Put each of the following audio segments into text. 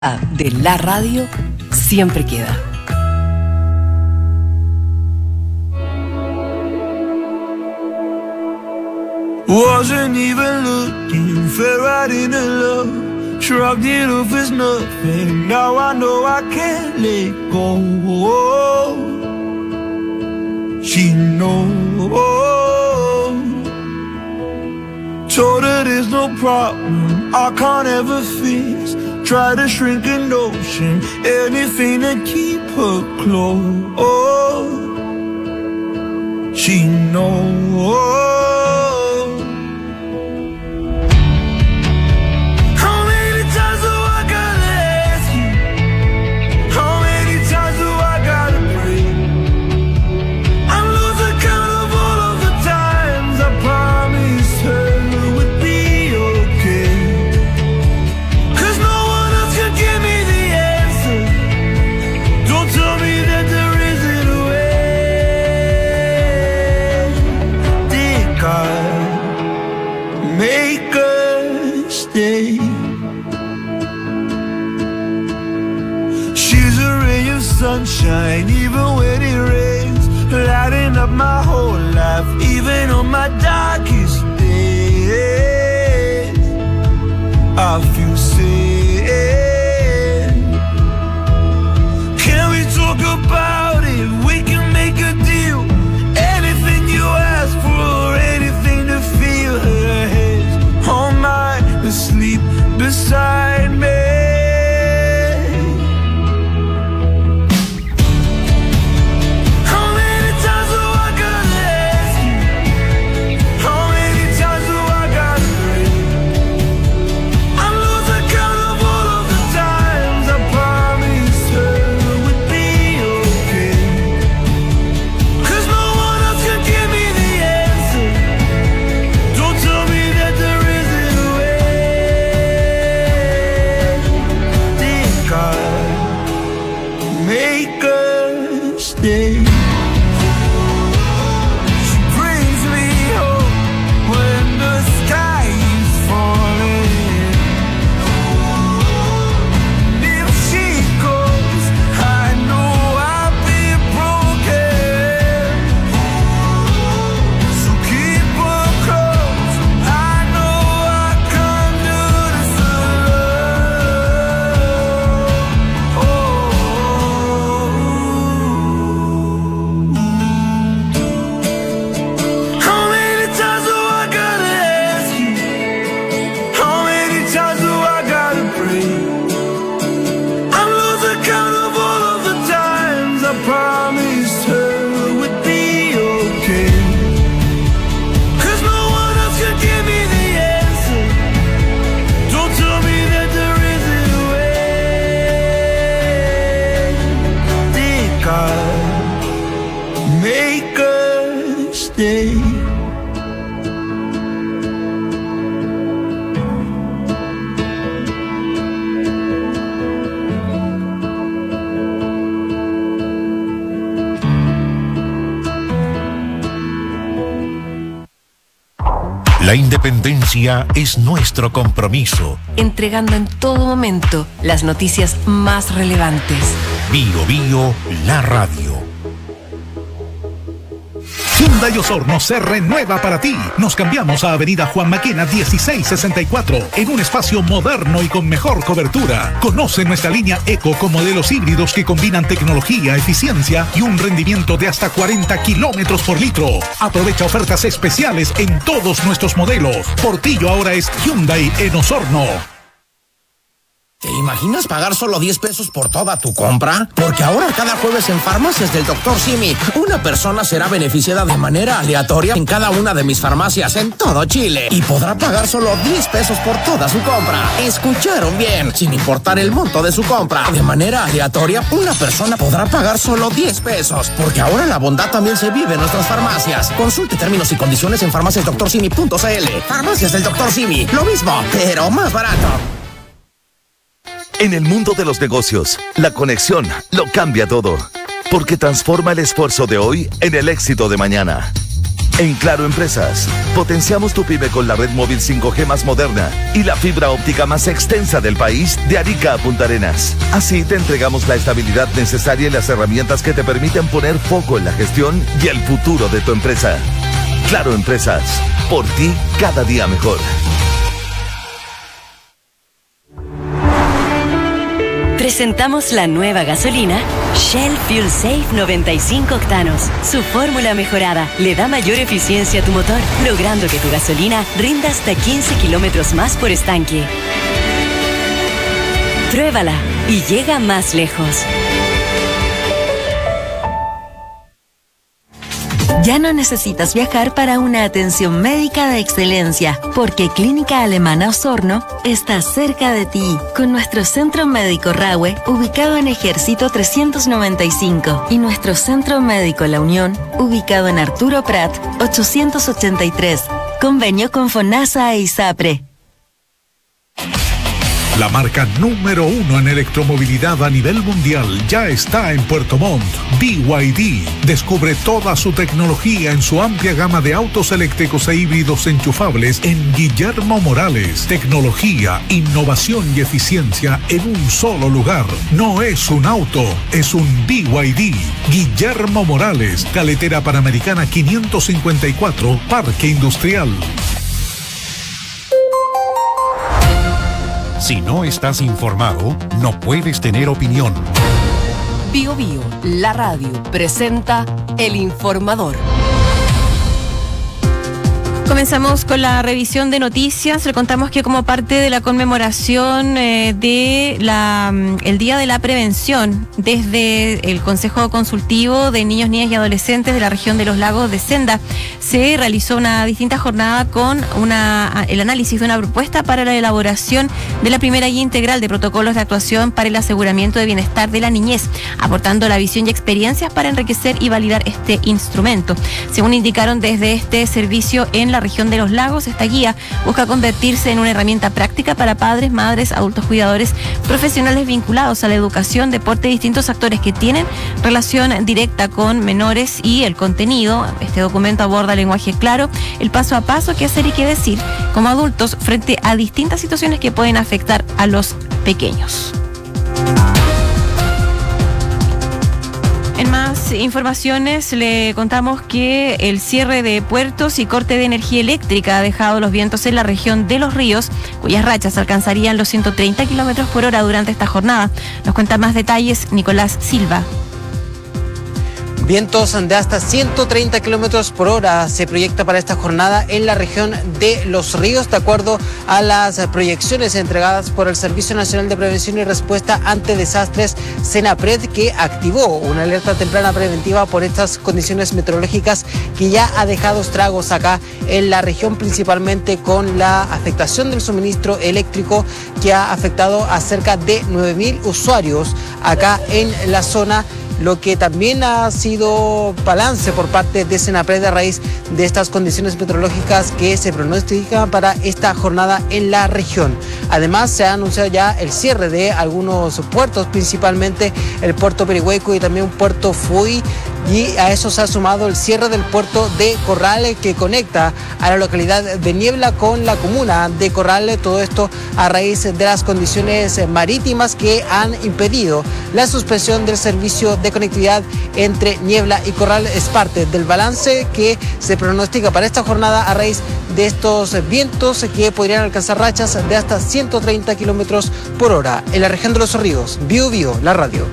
de la radio siempre queda. Wasn't even looking, fell right into love, shrugged it off as nothing. Now I know I can't let go. She knows. Told her there's no problem I can't ever fix. Try to shrink an ocean, anything to keep her close. She knows. Sunshine, even when it rains, lighting up my whole life, even on my darkest days. I feel safe. Can we talk about it? We can make a deal. Anything you ask for, anything to feel. Her head's on mine, asleep beside me. La independencia es nuestro compromiso. Entregando en todo momento las noticias más relevantes. Bio Bio, la radio. Hyundai Osorno se renueva para ti. Nos cambiamos a Avenida Juan Maquena 1664 en un espacio moderno y con mejor cobertura. Conoce nuestra línea Eco con modelos híbridos que combinan tecnología, eficiencia y un rendimiento de hasta 40 kilómetros por litro. Aprovecha ofertas especiales en todos nuestros modelos. Portillo ahora es Hyundai en Osorno. ¿Te imaginas pagar solo 10 pesos por toda tu compra? Porque ahora cada jueves en Farmacias del Dr. Simi, una persona será beneficiada de manera aleatoria en cada una de mis farmacias en todo Chile y podrá pagar solo 10 pesos por toda su compra. ¿Escucharon bien? Sin importar el monto de su compra, de manera aleatoria, una persona podrá pagar solo 10 pesos. Porque ahora la bondad también se vive en nuestras farmacias. Consulte términos y condiciones en farmaciasdoctorsimi.cl. Farmacias del Dr. Simi, lo mismo, pero más barato. En el mundo de los negocios, la conexión lo cambia todo, porque transforma el esfuerzo de hoy en el éxito de mañana. En Claro Empresas, potenciamos tu pyme con la red móvil 5G más moderna y la fibra óptica más extensa del país de Arica a Punta Arenas. Así te entregamos la estabilidad necesaria y las herramientas que te permiten poner foco en la gestión y el futuro de tu empresa. Claro Empresas, por ti cada día mejor. Presentamos la nueva gasolina Shell Fuel Safe 95 octanos. Su fórmula mejorada le da mayor eficiencia a tu motor, logrando que tu gasolina rinda hasta 15 kilómetros más por estanque. Pruébala y llega más lejos. Ya no necesitas viajar para una atención médica de excelencia, porque Clínica Alemana Osorno está cerca de ti, con nuestro Centro Médico Rahue, ubicado en Ejército 395, y nuestro Centro Médico La Unión, ubicado en Arturo Prat 883. Convenio con FONASA e ISAPRE. La marca número 1 en electromovilidad a nivel mundial ya está en Puerto Montt. BYD descubre toda su tecnología en su amplia gama de autos eléctricos e híbridos enchufables en Guillermo Morales. Tecnología, innovación y eficiencia en un solo lugar. No es un auto, es un BYD. Guillermo Morales, Carretera Panamericana 554, Parque Industrial. Si no estás informado, no puedes tener opinión. Bio Bio, la radio, presenta El Informador. Comenzamos con la revisión de noticias. Le contamos que como parte de la conmemoración el Día de la Prevención, desde el Consejo Consultivo de Niños, Niñas y Adolescentes de la región de los Lagos de Senda, se realizó una distinta jornada con el análisis de una propuesta para la elaboración de la primera guía integral de protocolos de actuación para el aseguramiento de bienestar de la niñez, aportando la visión y experiencias para enriquecer y validar este instrumento. Según indicaron desde este servicio en la región de los Lagos, esta guía busca convertirse en una herramienta práctica para padres, madres, adultos cuidadores, profesionales vinculados a la educación, deporte y distintos actores que tienen relación directa con menores y el contenido. Este documento aborda lenguaje claro, el paso a paso, qué hacer y qué decir como adultos frente a distintas situaciones que pueden afectar a los pequeños. En más informaciones le contamos que el cierre de puertos y corte de energía eléctrica ha dejado los vientos en la región de Los Ríos, cuyas rachas alcanzarían los 130 kilómetros por hora durante esta jornada. Nos cuenta más detalles Nicolás Silva. Vientos de hasta 130 kilómetros por hora se proyecta para esta jornada en la región de Los Ríos, de acuerdo a las proyecciones entregadas por el Servicio Nacional de Prevención y Respuesta ante Desastres, SENAPRED, que activó una alerta temprana preventiva por estas condiciones meteorológicas que ya ha dejado estragos acá en la región, principalmente con la afectación del suministro eléctrico que ha afectado a cerca de 9.000 usuarios acá en la zona, lo que también ha sido balance por parte de SENAPRED a raíz de estas condiciones meteorológicas que se pronostican para esta jornada en la región. Además, se ha anunciado ya el cierre de algunos puertos, principalmente el puerto Perihueco y también puerto Fui, y a eso se ha sumado el cierre del puerto de Corral, que conecta a la localidad de Niebla con la comuna de Corral. Todo esto a raíz de las condiciones marítimas que han impedido la suspensión del servicio de conectividad entre Niebla y Corral. Es parte del balance que se pronostica para esta jornada a raíz de estos vientos que podrían alcanzar rachas de hasta 130 kilómetros por hora en la región de Los Ríos. Bio Bio, la radio.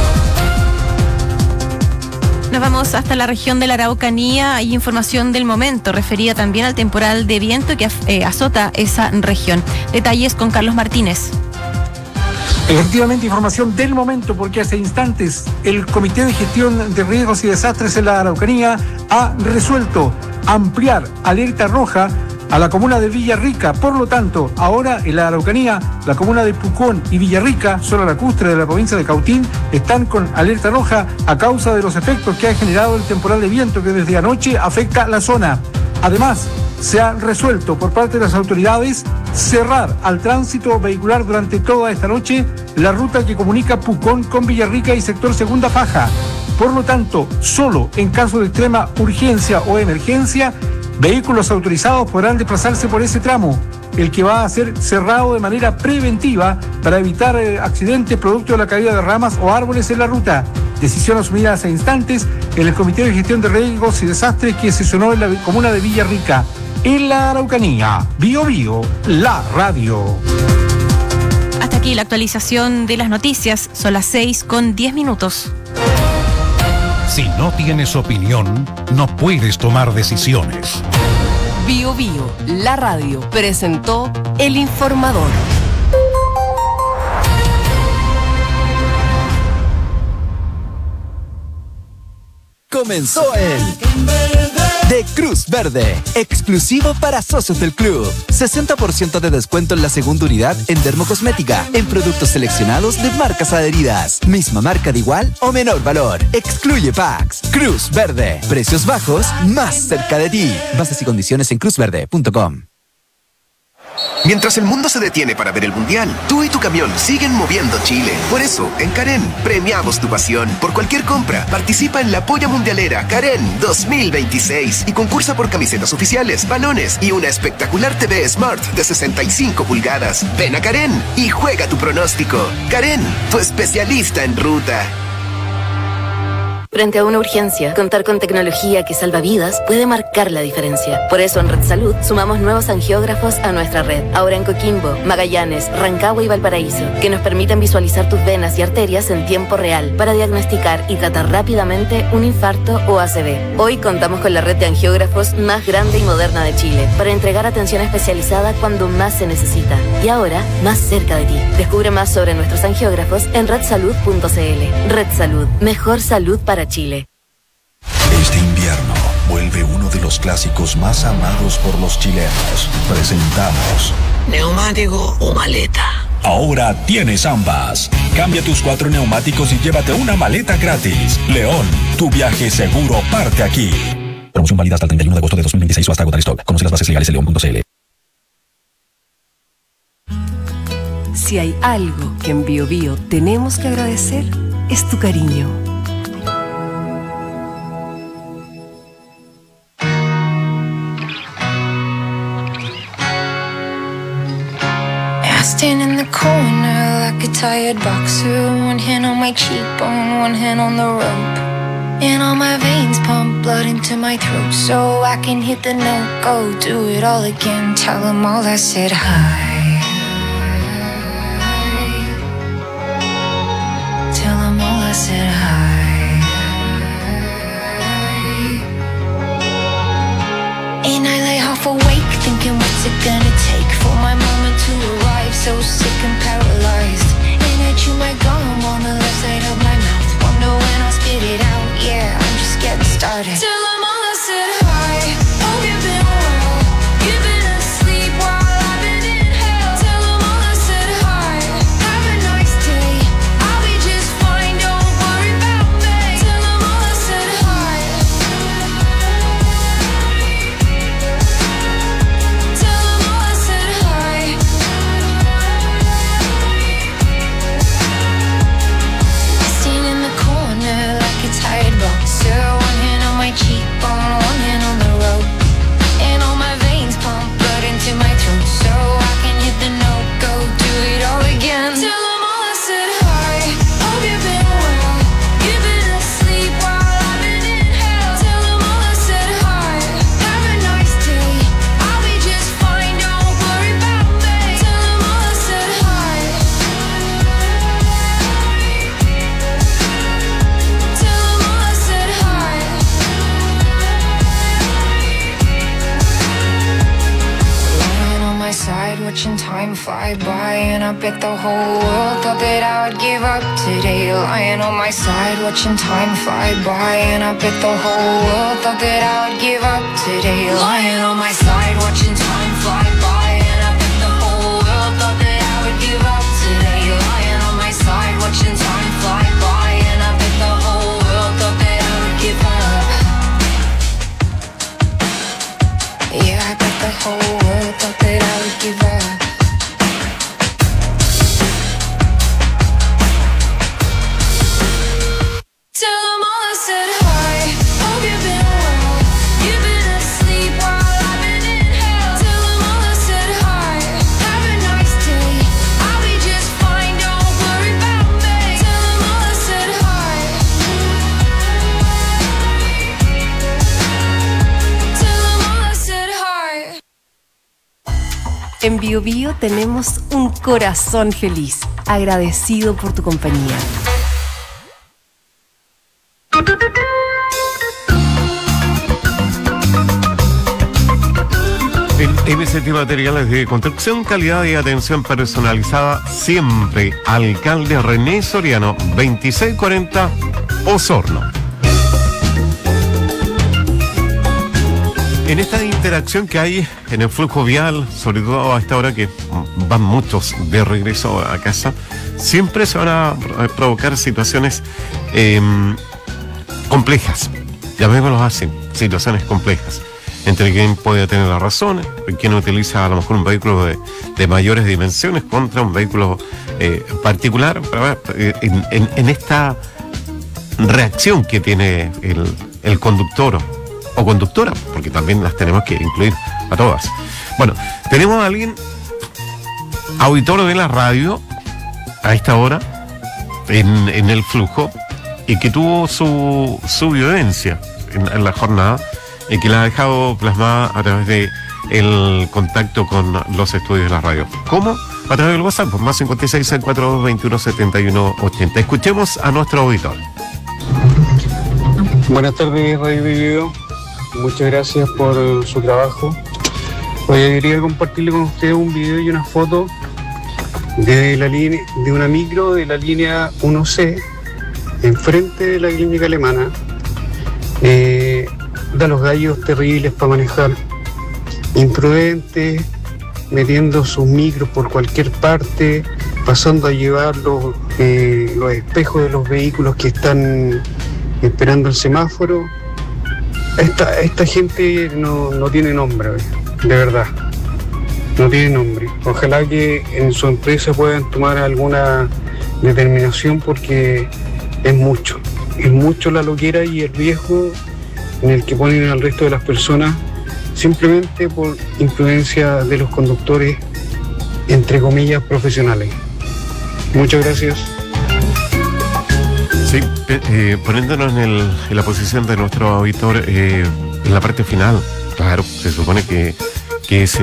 Nos vamos hasta la región de la Araucanía. Hay información del momento referida también al temporal de viento que azota esa región. Detalles con Carlos Martínez. Efectivamente, información del momento, porque hace instantes el Comité de Gestión de Riesgos y Desastres en la Araucanía ha resuelto ampliar alerta roja a la comuna de Villarrica. Por lo tanto, ahora en la Araucanía, la comuna de Pucón y Villarrica, zona lacustre de la provincia de Cautín, están con alerta roja a causa de los efectos que ha generado el temporal de viento que desde anoche afecta la zona. Además, se ha resuelto por parte de las autoridades cerrar al tránsito vehicular durante toda esta noche la ruta que comunica Pucón con Villarrica y sector Segunda Faja. Por lo tanto, solo en caso de extrema urgencia o emergencia, vehículos autorizados podrán desplazarse por ese tramo, el que va a ser cerrado de manera preventiva para evitar accidentes producto de la caída de ramas o árboles en la ruta. Decisión asumida hace instantes en el Comité de Gestión de Riesgos y Desastres que sesionó en la comuna de Villarrica, en la Araucanía. Bio Bio, la radio. Hasta aquí la actualización de las noticias. Son las 6:10. Si no tienes opinión, no puedes tomar decisiones. Bio Bio, la radio, presentó El Informador. Comenzó el de Cruz Verde, exclusivo para socios del club. 60% de descuento en la segunda unidad en dermocosmética, en productos seleccionados de marcas adheridas. Misma marca de igual o menor valor. Excluye packs. Cruz Verde, precios bajos, más cerca de ti. Bases y condiciones en cruzverde.com. Mientras el mundo se detiene para ver el Mundial, tú y tu camión siguen moviendo Chile. Por eso, en Karen, premiamos tu pasión. Por cualquier compra, participa en la Polla Mundialera Karen 2026 y concursa por camisetas oficiales, balones y una espectacular TV Smart de 65 pulgadas. Ven a Karen y juega tu pronóstico. Karen, tu especialista en ruta. Frente a una urgencia, contar con tecnología que salva vidas puede marcar la diferencia. Por eso en Red Salud sumamos nuevos angiógrafos a nuestra red. Ahora en Coquimbo, Magallanes, Rancagua y Valparaíso, que nos permiten visualizar tus venas y arterias en tiempo real para diagnosticar y tratar rápidamente un infarto o ACV. Hoy contamos con la red de angiógrafos más grande y moderna de Chile para entregar atención especializada cuando más se necesita. Y ahora, más cerca de ti. Descubre más sobre nuestros angiógrafos en redsalud.cl. Red Salud, mejor salud para Chile. Este invierno vuelve uno de los clásicos más amados por los chilenos. Presentamos ¿neumático o maleta? Ahora tienes ambas. Cambia tus 4 neumáticos y llévate una maleta gratis. León, tu viaje seguro parte aquí. Promoción válida hasta el 31 de agosto de 2026 o hasta agotar stock. Conoce las bases legales en león.cl. Si hay algo que en Bio Bio tenemos que agradecer, es tu cariño. Stand in the corner like a tired boxer. One hand on my cheekbone, one hand on the rope. And all my veins pump blood into my throat, so I can hit the note, go do it all again. Tell them all I said hi. Tell them all I said hi. And I lay half awake thinking what's it gonna take for my moment to arrive. So sick and paralyzed, and I chew my gum on the left side of my mouth. Wonder when I'll spit it out. Yeah, I'm just getting started. Tell them all I said hi. Hope you've been well. You've been asleep while I've been in hell. Tell them all I said hi. Have a nice day. I'll be just fine. Don't worry about me. Tell them all I said hi. Tell them all I said hi. Tired boxer, one hand on my cheekbone, one hand on the rope, and all my veins pump blood into my throat, so I can hit the note, go do it all again. Tell them all I said hi. Hope you've been well. You've been asleep while I've been in hell. Tell them all I said hi. Have a nice day. I'll be just fine. Don't worry about me. Tell them all I said hi. Side watching time fly by, and I bet the whole world thought that I would give up today. Lying on my side watching time fly by, and I bet the whole world thought that I would give up today. Lying on my side watching time fly by, and I bet the whole world thought that I would give up today. Lying on my side watching time fly by, and I bet the whole world thought that I would give up. Yeah, I bet the whole world thought that I would give up. Tell them all I En Bio Bio tenemos un corazón feliz, agradecido por tu compañía. En MST Materiales de Construcción, calidad y atención personalizada siempre. Alcalde René Soriano, 2640 Osorno. En esta interacción que hay en el flujo vial, sobre todo a esta hora que van muchos de regreso a casa, siempre se van a provocar situaciones complejas. Llamémoslo así, situaciones complejas. Entre quien puede tener la razón, quien utiliza a lo mejor un vehículo de mayores dimensiones contra un vehículo particular, en esta reacción que tiene el conductor o conductora, porque también las tenemos que incluir a todas. Bueno, tenemos a alguien auditor de la radio a esta hora en el flujo y que tuvo su vivencia en la jornada y que la ha dejado plasmada a través de el contacto con los estudios de la radio. ¿Cómo? A través del WhatsApp, por más 56 42 21 71 80. Escuchemos a nuestro auditor. Buenas tardes, Radio Video. Muchas gracias por su trabajo. Hoy quería compartirle con ustedes un video y una foto de la línea, de una micro de la línea 1C, enfrente de la clínica alemana. Da los gallos terribles para manejar, imprudentes, metiendo sus micros por cualquier parte, pasando a llevar los espejos de los vehículos que están esperando el semáforo. Esta gente no tiene nombre, de verdad, no tiene nombre. Ojalá que en su empresa puedan tomar alguna determinación, porque es mucho la loquera y el riesgo en el que ponen al resto de las personas simplemente por imprudencia de los conductores, entre comillas, profesionales. Muchas gracias. Sí, poniéndonos en la posición de nuestro auditor, en la parte final, claro, se supone que es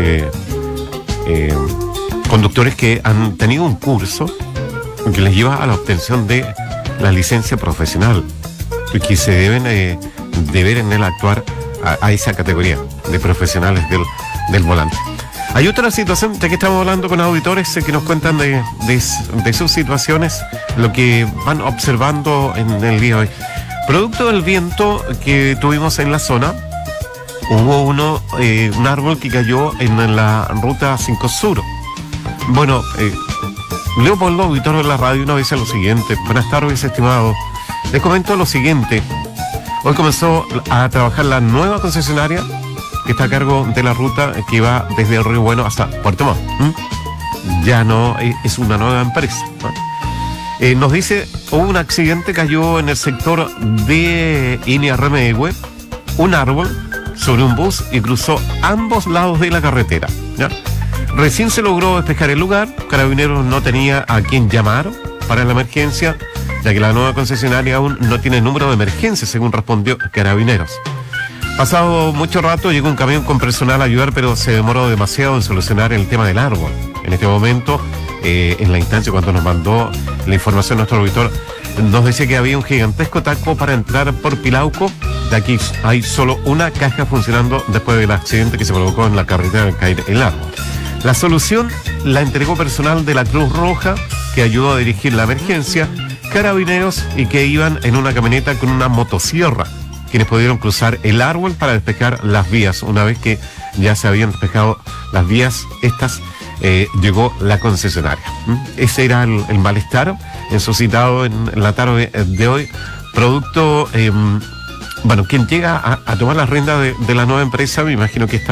conductores que han tenido un curso que les lleva a la obtención de la licencia profesional y que se deben deber en él actuar a esa categoría de profesionales del volante. Hay otra situación, ya que estamos hablando con auditores que nos cuentan de sus situaciones, lo que van observando en el día de hoy. Producto del viento que tuvimos en la zona, hubo un árbol que cayó en la ruta 5 Sur. Bueno, Leopoldo, auditor de la radio, una vez a lo siguiente. Buenas tardes, estimado. Les comento lo siguiente. Hoy comenzó a trabajar la nueva concesionaria que está a cargo de la ruta que va desde el Río Bueno hasta Puerto Montt. Ya no es una nueva empresa. Nos dice, hubo un accidente, cayó en el sector de Iniarremegue un árbol sobre un bus y cruzó ambos lados de la carretera. ¿Ya? Recién se logró despejar el lugar. Carabineros no tenía a quién llamar para la emergencia, ya que la nueva concesionaria aún no tiene número de emergencia, según respondió Carabineros. Pasado mucho rato llegó un camión con personal a ayudar, pero se demoró demasiado en solucionar el tema del árbol. En este momento, en la instancia cuando nos mandó la información nuestro auditor, nos decía que había un gigantesco taco para entrar por Pilauco. De aquí hay solo una caja funcionando después del accidente que se provocó en la carretera al caer el árbol. La solución la entregó personal de la Cruz Roja, que ayudó a dirigir la emergencia, Carabineros y que iban en una camioneta con una motosierra, quienes pudieron cruzar el árbol para despejar las vías. Una vez que ya se habían despejado las vías, llegó la concesionaria. Ese era el malestar suscitado en la tarde de hoy, producto, quien llega a tomar las riendas de la nueva empresa, me imagino que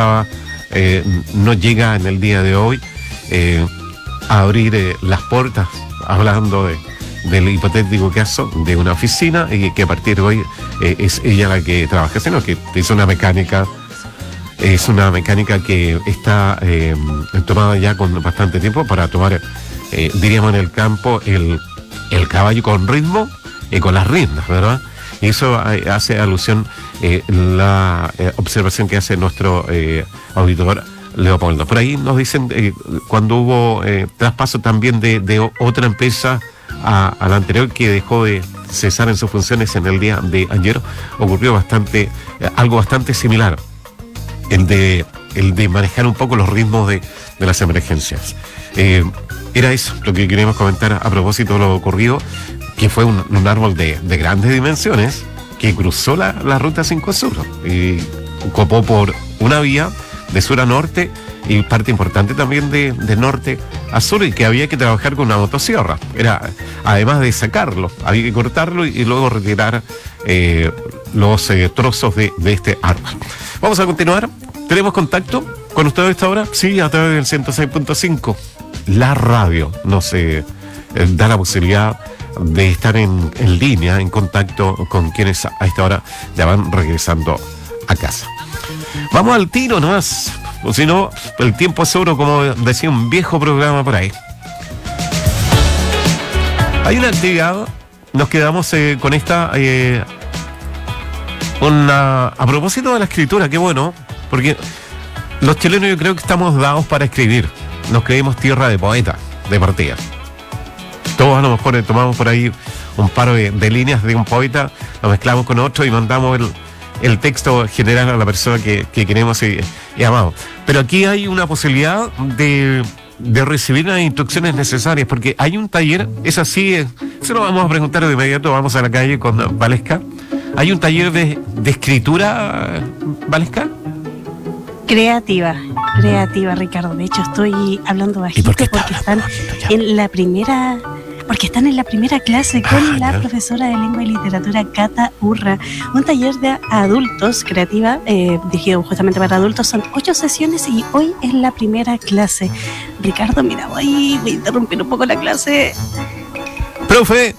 no llega en el día de hoy a abrir las puertas, hablando del hipotético caso de una oficina y que a partir de hoy es ella la que trabaja, sino que es una mecánica que está tomada ya con bastante tiempo para tomar, diríamos en el campo, el caballo con ritmo y con las riendas, ¿verdad? Y eso hace alusión la observación que hace nuestro auditor Leopoldo. Por ahí nos dicen cuando hubo traspaso también de otra empresa a la anterior, que dejó de cesar en sus funciones en el día de ayer, ocurrió algo bastante similar, el de manejar un poco los ritmos de las emergencias. Era eso lo que queríamos comentar a propósito de lo ocurrido, que fue un árbol de grandes dimensiones que cruzó la ruta 5 Sur y copó por una vía de sur a norte y parte importante también de norte a sur, y que había que trabajar con una motosierra. Además de sacarlo, había que cortarlo y luego retirar los trozos de este árbol. Vamos a continuar. ¿Tenemos contacto con usted a esta hora? Sí, a través del 106.5. La radio nos da la posibilidad de estar en línea, en contacto con quienes a esta hora ya van regresando a casa. Vamos al tiro nomás, o si no, el tiempo es oro, como decía un viejo programa por ahí. Hay una actividad, nos quedamos con esta, a propósito de la escritura, qué bueno, porque los chilenos yo creo que estamos dados para escribir, nos creemos tierra de poetas, de partida. Todos a lo mejor tomamos por ahí un par de líneas de un poeta, lo mezclamos con otro y mandamos el texto general a la persona que queremos y amamos. Pero aquí hay una posibilidad de recibir las instrucciones necesarias, porque hay un taller, es así, se lo vamos a preguntar de inmediato, vamos a la calle con Valesca. ¿Hay un taller de escritura, Valesca? Creativa, Ricardo. De hecho, estoy hablando bajito porque están en la primera clase con la profesora de Lengua y Literatura, Cata Urra. Un taller de adultos, creativa, dirigido justamente para adultos. Son 8 sesiones y hoy es la primera clase. Ricardo, mira, voy a interrumpir un poco la clase. Profe.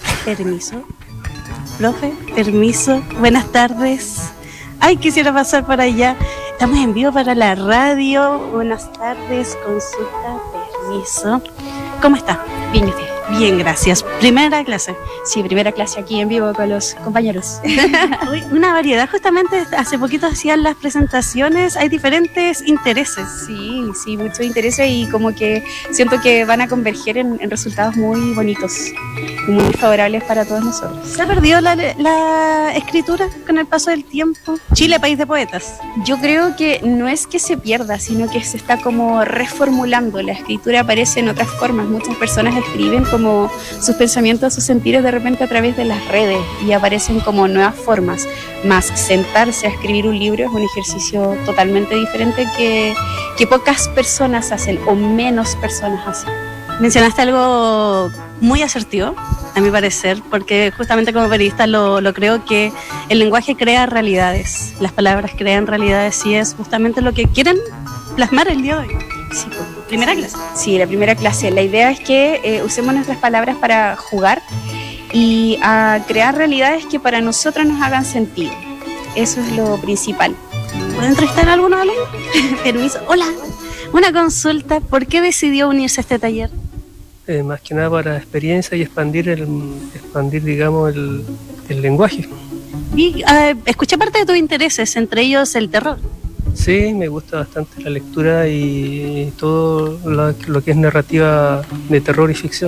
Permiso. Buenas tardes. Ay, quisiera pasar para allá. Estamos en vivo para la radio. Buenas tardes, consulta, permiso. ¿Cómo está? Bien, usted. Bien, gracias. ¿Primera clase? Sí, primera clase aquí en vivo con los compañeros. Una variedad, justamente hace poquito hacían las presentaciones, hay diferentes intereses. Sí, muchos intereses y como que siento que van a converger en resultados muy bonitos y muy favorables para todos nosotros. ¿Se ha perdido la escritura con el paso del tiempo? Chile, país de poetas. Yo creo que no es que se pierda, sino que se está como reformulando. La escritura aparece en otras formas. Muchas personas escriben como sus pensamientos, sus sentires de repente a través de las redes y aparecen como nuevas formas. Más sentarse a escribir un libro es un ejercicio totalmente diferente que pocas personas hacen o menos personas hacen. Mencionaste algo muy asertivo, a mi parecer, porque justamente como periodista lo creo, que el lenguaje crea realidades, las palabras crean realidades, y es justamente lo que quieren plasmar el día de hoy. Sí, primera clase. Sí, la primera clase. La idea es que usemos nuestras palabras para jugar y a crear realidades que para nosotros nos hagan sentido. Eso es lo principal. ¿Puedo entrevistar a alguno de los? Permiso. Hola. Una consulta. ¿Por qué decidió unirse a este taller? Más que nada para experiencia y expandir digamos, el lenguaje. Y escuché parte de tus intereses, entre ellos el terror. Sí, me gusta bastante la lectura y todo lo que es narrativa de terror y ficción.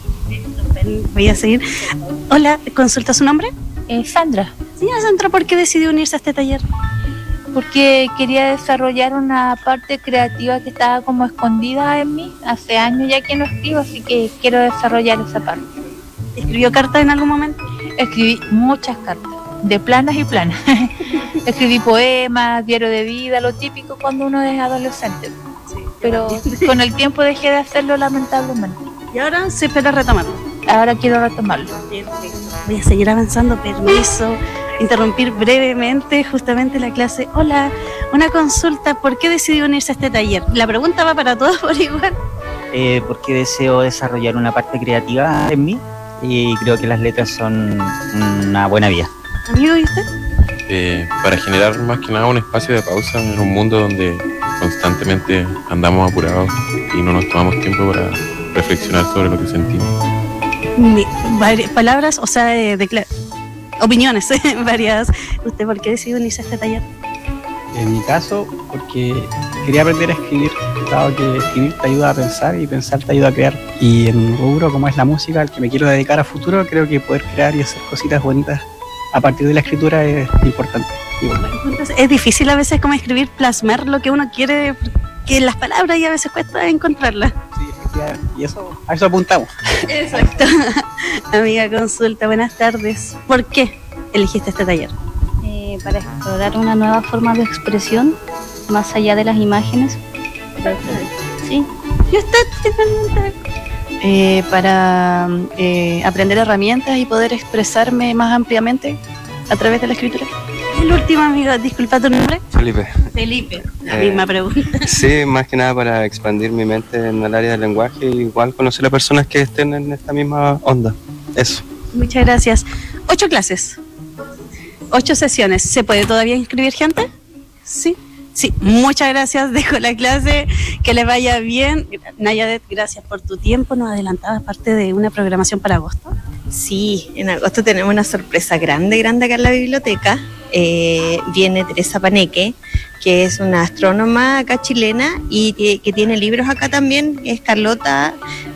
Voy a seguir. Hola, ¿consulta su nombre? Sandra. Señora Sandra, ¿por qué decidió unirse a este taller? Porque quería desarrollar una parte creativa que estaba como escondida en mí. Hace años ya que no escribo, así que quiero desarrollar esa parte. ¿Escribió cartas en algún momento? Escribí muchas cartas, de planas y planas. Escribí poemas, diario de vida, lo típico cuando uno es adolescente. Sí, pero con el tiempo dejé de hacerlo, lamentablemente. ¿Y ahora se espera retomarlo? Ahora quiero retomarlo. Voy a seguir avanzando, permiso. Interrumpir brevemente justamente la clase. Hola, una consulta. ¿Por qué decidió unirse a este taller? La pregunta va para todos por igual. Porque deseo desarrollar una parte creativa en mí y creo que las letras son una buena vía. ¿Amigo, y usted? Para generar más que nada un espacio de pausa en un mundo donde constantemente andamos apurados y no nos tomamos tiempo para reflexionar sobre lo que sentimos. Palabras, o sea, opiniones variadas. ¿Usted por qué decidió unirse a este taller? En mi caso, porque quería aprender a escribir, dado que escribir te ayuda a pensar y pensar te ayuda a crear. Y en un rubro como es la música, al que me quiero dedicar a futuro, creo que poder crear y hacer cositas bonitas a partir de la escritura es importante. Entonces, es difícil a veces como escribir, plasmar lo que uno quiere, que las palabras y a veces cuesta encontrarlas. Sí, efectivamente. Y a eso apuntamos. Exacto. Amiga Consulta, buenas tardes. ¿Por qué elegiste este taller? Para explorar una nueva forma de expresión más allá de las imágenes. Sí. ¿Y usted finalmente? Para aprender herramientas y poder expresarme más ampliamente a través de la escritura. El último, amigo, disculpa tu nombre. Felipe. Felipe, la misma pregunta. Sí, más que nada para expandir mi mente en el área del lenguaje y igual conocer a personas que estén en esta misma onda. Eso. Muchas gracias. 8 clases. 8 sesiones. ¿Se puede todavía inscribir gente? Sí. Sí, muchas gracias. Dejo la clase. Que les vaya bien. Nayadet, gracias por tu tiempo. Nos adelantabas parte de una programación para agosto. Sí, en agosto tenemos una sorpresa grande acá en la biblioteca. Viene Teresa Paneque, que es una astrónoma acá chilena y que tiene libros acá también. Es Carlota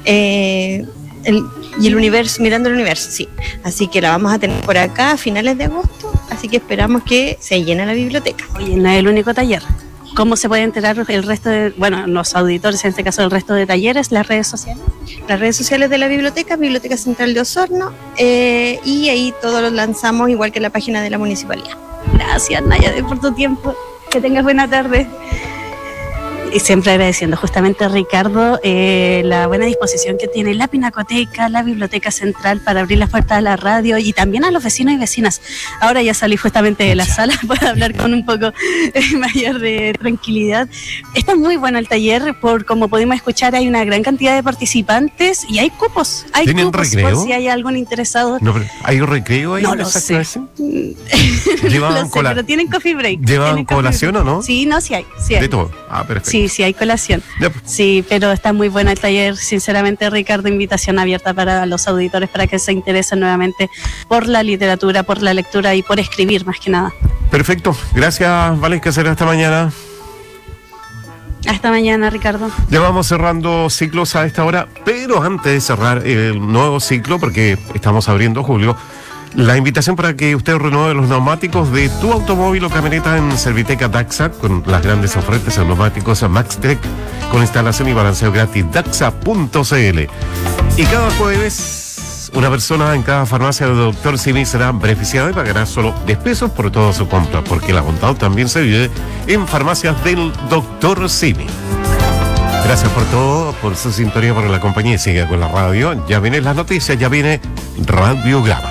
y el universo, mirando el universo, sí. Así que la vamos a tener por acá a finales de agosto, así que esperamos que se llene la biblioteca. Oye, no es el único taller. ¿Cómo se puede enterar el resto de, los auditores, en este caso el resto de talleres, las redes sociales? Las redes sociales de la biblioteca, Biblioteca Central de Osorno, y ahí todos los lanzamos igual que en la página de la municipalidad. Gracias, Nayadet, por tu tiempo. Que tengas buena tarde. Y siempre agradeciendo justamente a Ricardo la buena disposición que tiene la Pinacoteca, la Biblioteca Central para abrir las puertas a la radio y también a los vecinos y vecinas. Ahora ya salí justamente de la sala para hablar con un poco mayor de tranquilidad. Está muy bueno el taller, por como pudimos escuchar hay una gran cantidad de participantes y hay cupos. Hay ¿Tienen cupos recreo? por si hay algún interesado. No, ¿hay recreo ahí? No en lo esa sé. clase? Lo sé, pero tienen coffee break. ¿Llevan colación o no? Sí, no, sí hay. Sí hay. De todo. Ah, perfecto. Sí, hay colación. Ya. Sí, pero está muy buena el taller. Sinceramente, Ricardo, invitación abierta para los auditores para que se interesen nuevamente por la literatura, por la lectura y por escribir más que nada. Perfecto. Gracias, Valesca. Será hasta mañana. Hasta mañana, Ricardo. Ya vamos cerrando ciclos a esta hora, pero antes de cerrar el nuevo ciclo, porque estamos abriendo julio, la invitación para que usted renueve los neumáticos de tu automóvil o camioneta en Serviteca Daxa, con las grandes ofertas en neumáticos MaxTech, con instalación y balanceo gratis, daxa.cl. Y cada jueves, una persona en cada farmacia de Dr. Simi será beneficiada y pagará solo 10 pesos por toda su compra, porque el aguantado también se vive en farmacias del Dr. Simi. Gracias por todo, por su sintonía, por la compañía y siga con la radio. Ya vienen las noticias, ya viene Radiograma.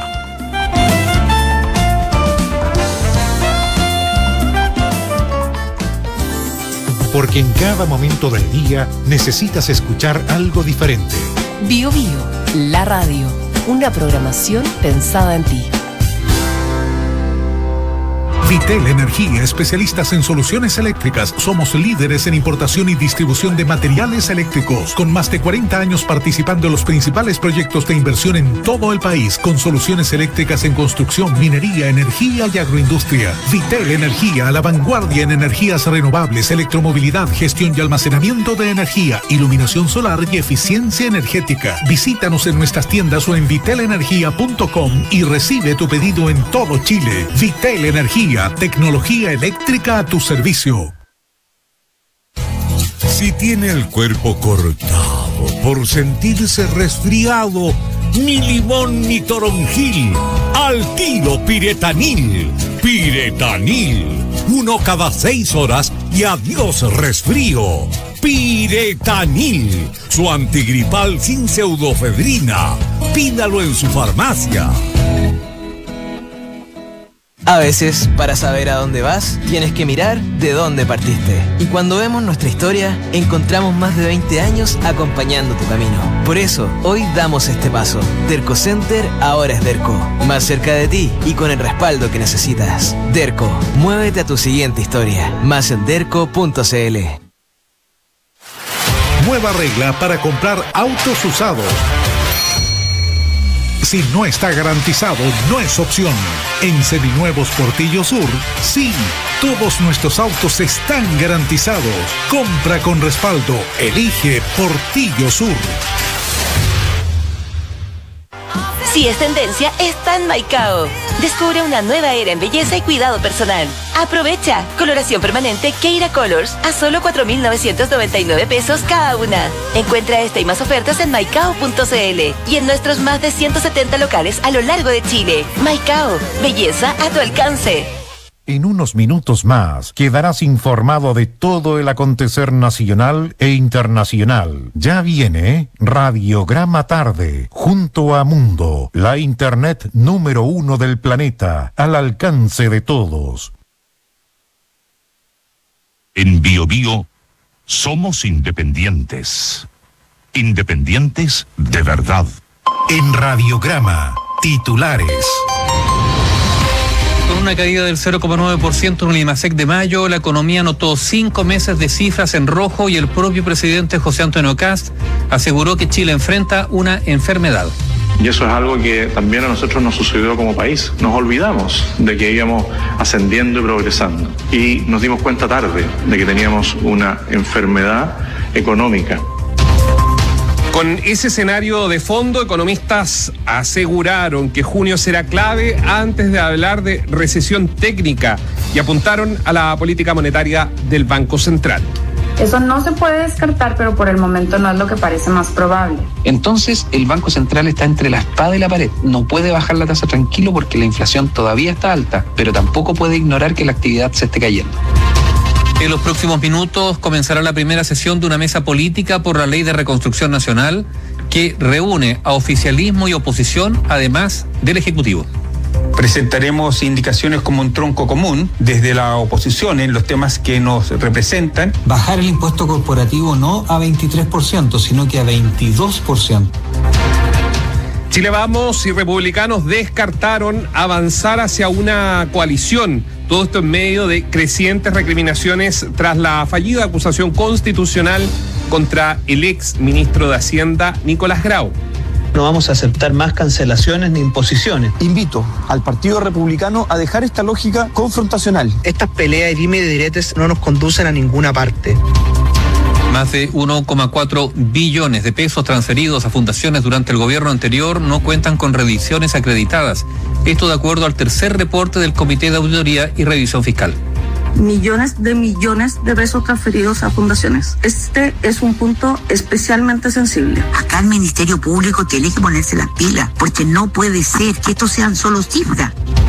Porque en cada momento del día necesitas escuchar algo diferente. Bio Bio, la radio, una programación pensada en ti. Vitel Energía, especialistas en soluciones eléctricas. Somos líderes en importación y distribución de materiales eléctricos, con más de 40 años participando en los principales proyectos de inversión en todo el país, con soluciones eléctricas en construcción, minería, energía y agroindustria. Vitel Energía, a la vanguardia en energías renovables, electromovilidad, gestión y almacenamiento de energía, iluminación solar y eficiencia energética. Visítanos en nuestras tiendas o en vitelenergia.com y recibe tu pedido en todo Chile. Vitel Energía, tecnología eléctrica a tu servicio. Si tiene el cuerpo cortado por sentirse resfriado, ni limón ni toronjil, al tiro Piretanil. Piretanil, 1 cada 6 horas y adiós resfrío. Piretanil, su antigripal sin pseudofedrina. Pídalo en su farmacia. A veces, para saber a dónde vas, tienes que mirar de dónde partiste. Y cuando vemos nuestra historia, encontramos más de 20 años acompañando tu camino. Por eso, hoy damos este paso. Derco Center ahora es Derco. Más cerca de ti y con el respaldo que necesitas. Derco, muévete a tu siguiente historia. Más en derco.cl. Nueva regla para comprar autos usados. Si no está garantizado, no es opción. En Seminuevos Portillo Sur, sí, todos nuestros autos están garantizados. Compra con respaldo. Elige Portillo Sur. Si es tendencia, está en Maicao. Descubre una nueva era en belleza y cuidado personal. Aprovecha. Coloración permanente Keira Colors a solo 4.999 pesos cada una. Encuentra esta y más ofertas en maicao.cl y en nuestros más de 170 locales a lo largo de Chile. Maicao. Belleza a tu alcance. En unos minutos más quedarás informado de todo el acontecer nacional e internacional. Ya viene Radiograma Tarde, junto a Mundo, la internet número 1 del planeta, al alcance de todos. En BioBio somos independientes. Independientes de verdad. En Radiograma, titulares. Con una caída del 0,9% en el IMASEC de mayo, la economía anotó 5 meses de cifras en rojo y el propio presidente José Antonio Kast aseguró que Chile enfrenta una enfermedad. Y eso es algo que también a nosotros nos sucedió como país. Nos olvidamos de que íbamos ascendiendo y progresando. Y nos dimos cuenta tarde de que teníamos una enfermedad económica. Con ese escenario de fondo, economistas aseguraron que junio será clave antes de hablar de recesión técnica y apuntaron a la política monetaria del Banco Central. Eso no se puede descartar, pero por el momento no es lo que parece más probable. Entonces, el Banco Central está entre la espada y la pared. No puede bajar la tasa tranquilo porque la inflación todavía está alta, pero tampoco puede ignorar que la actividad se esté cayendo. En los próximos minutos comenzará la primera sesión de una mesa política por la Ley de Reconstrucción Nacional que reúne a oficialismo y oposición, además del Ejecutivo. Presentaremos indicaciones como un tronco común desde la oposición en los temas que nos representan. Bajar el impuesto corporativo no a 23%, sino que a 22%. Chile Vamos y republicanos descartaron avanzar hacia una coalición. Todo esto en medio de crecientes recriminaciones tras la fallida acusación constitucional contra el ex ministro de Hacienda, Nicolás Grau. No vamos a aceptar más cancelaciones ni imposiciones. Invito al Partido Republicano a dejar esta lógica confrontacional. Estas peleas de dime y diretes no nos conducen a ninguna parte. Más de 1,4 billones de pesos transferidos a fundaciones durante el gobierno anterior no cuentan con revisiones acreditadas. Esto de acuerdo al tercer reporte del Comité de Auditoría y Revisión Fiscal. Millones de pesos transferidos a fundaciones. Este es un punto especialmente sensible. Acá el Ministerio Público tiene que ponerse las pilas, porque no puede ser que estos sean solo cifras.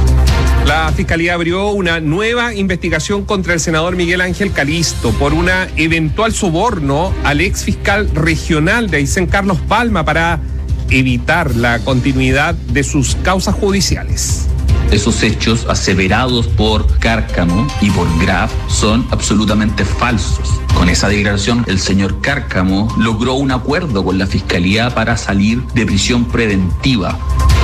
La Fiscalía abrió una nueva investigación contra el senador Miguel Ángel Calisto por una eventual soborno al ex fiscal regional de Aysén, Carlos Palma, para evitar la continuidad de sus causas judiciales. Esos hechos aseverados por Cárcamo y por Graf son absolutamente falsos. Con esa declaración, el señor Cárcamo logró un acuerdo con la Fiscalía para salir de prisión preventiva.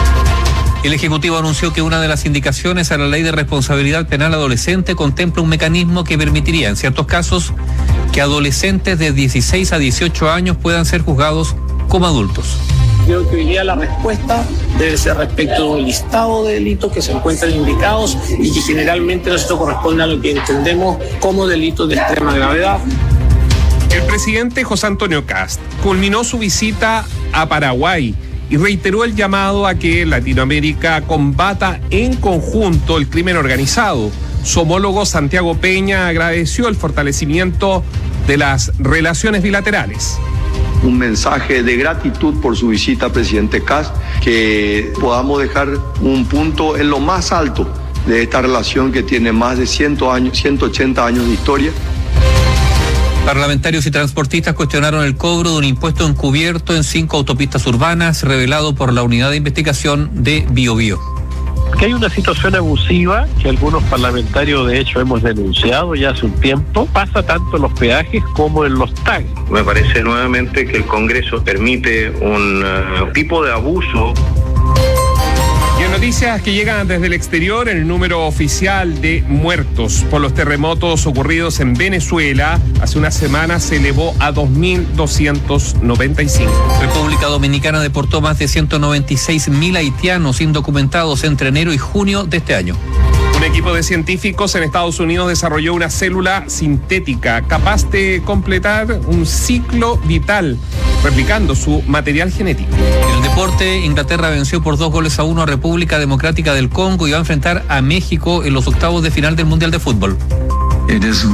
El Ejecutivo anunció que una de las indicaciones a la Ley de Responsabilidad Penal Adolescente contempla un mecanismo que permitiría, en ciertos casos, que adolescentes de 16 a 18 años puedan ser juzgados como adultos. Creo que hoy día la respuesta debe ser respecto del listado de delitos que se encuentran indicados y que generalmente esto corresponde a lo que entendemos como delitos de extrema gravedad. El presidente José Antonio Kast culminó su visita a Paraguay y reiteró el llamado a que Latinoamérica combata en conjunto el crimen organizado. Su homólogo Santiago Peña agradeció el fortalecimiento de las relaciones bilaterales. Un mensaje de gratitud por su visita, presidente Kast, que podamos dejar un punto en lo más alto de esta relación que tiene más de 180 años de historia. Parlamentarios y transportistas cuestionaron el cobro de un impuesto encubierto en 5 autopistas urbanas revelado por la Unidad de Investigación de BioBio. Que hay una situación abusiva que algunos parlamentarios de hecho hemos denunciado ya hace un tiempo, pasa tanto en los peajes como en los tags. Me parece nuevamente que el Congreso permite un tipo de abuso. Y en noticias noticias que llegan desde el exterior. El número oficial de muertos por los terremotos ocurridos en Venezuela hace una semana se elevó a 2.295. República Dominicana deportó más de 196.000 haitianos indocumentados entre enero y junio de este año. Un equipo de científicos en Estados Unidos desarrolló una célula sintética capaz de completar un ciclo vital, replicando su material genético. En el deporte, Inglaterra venció por 2-1 a República Democrática del Congo y va a enfrentar a México en los octavos de final del Mundial de Fútbol. Es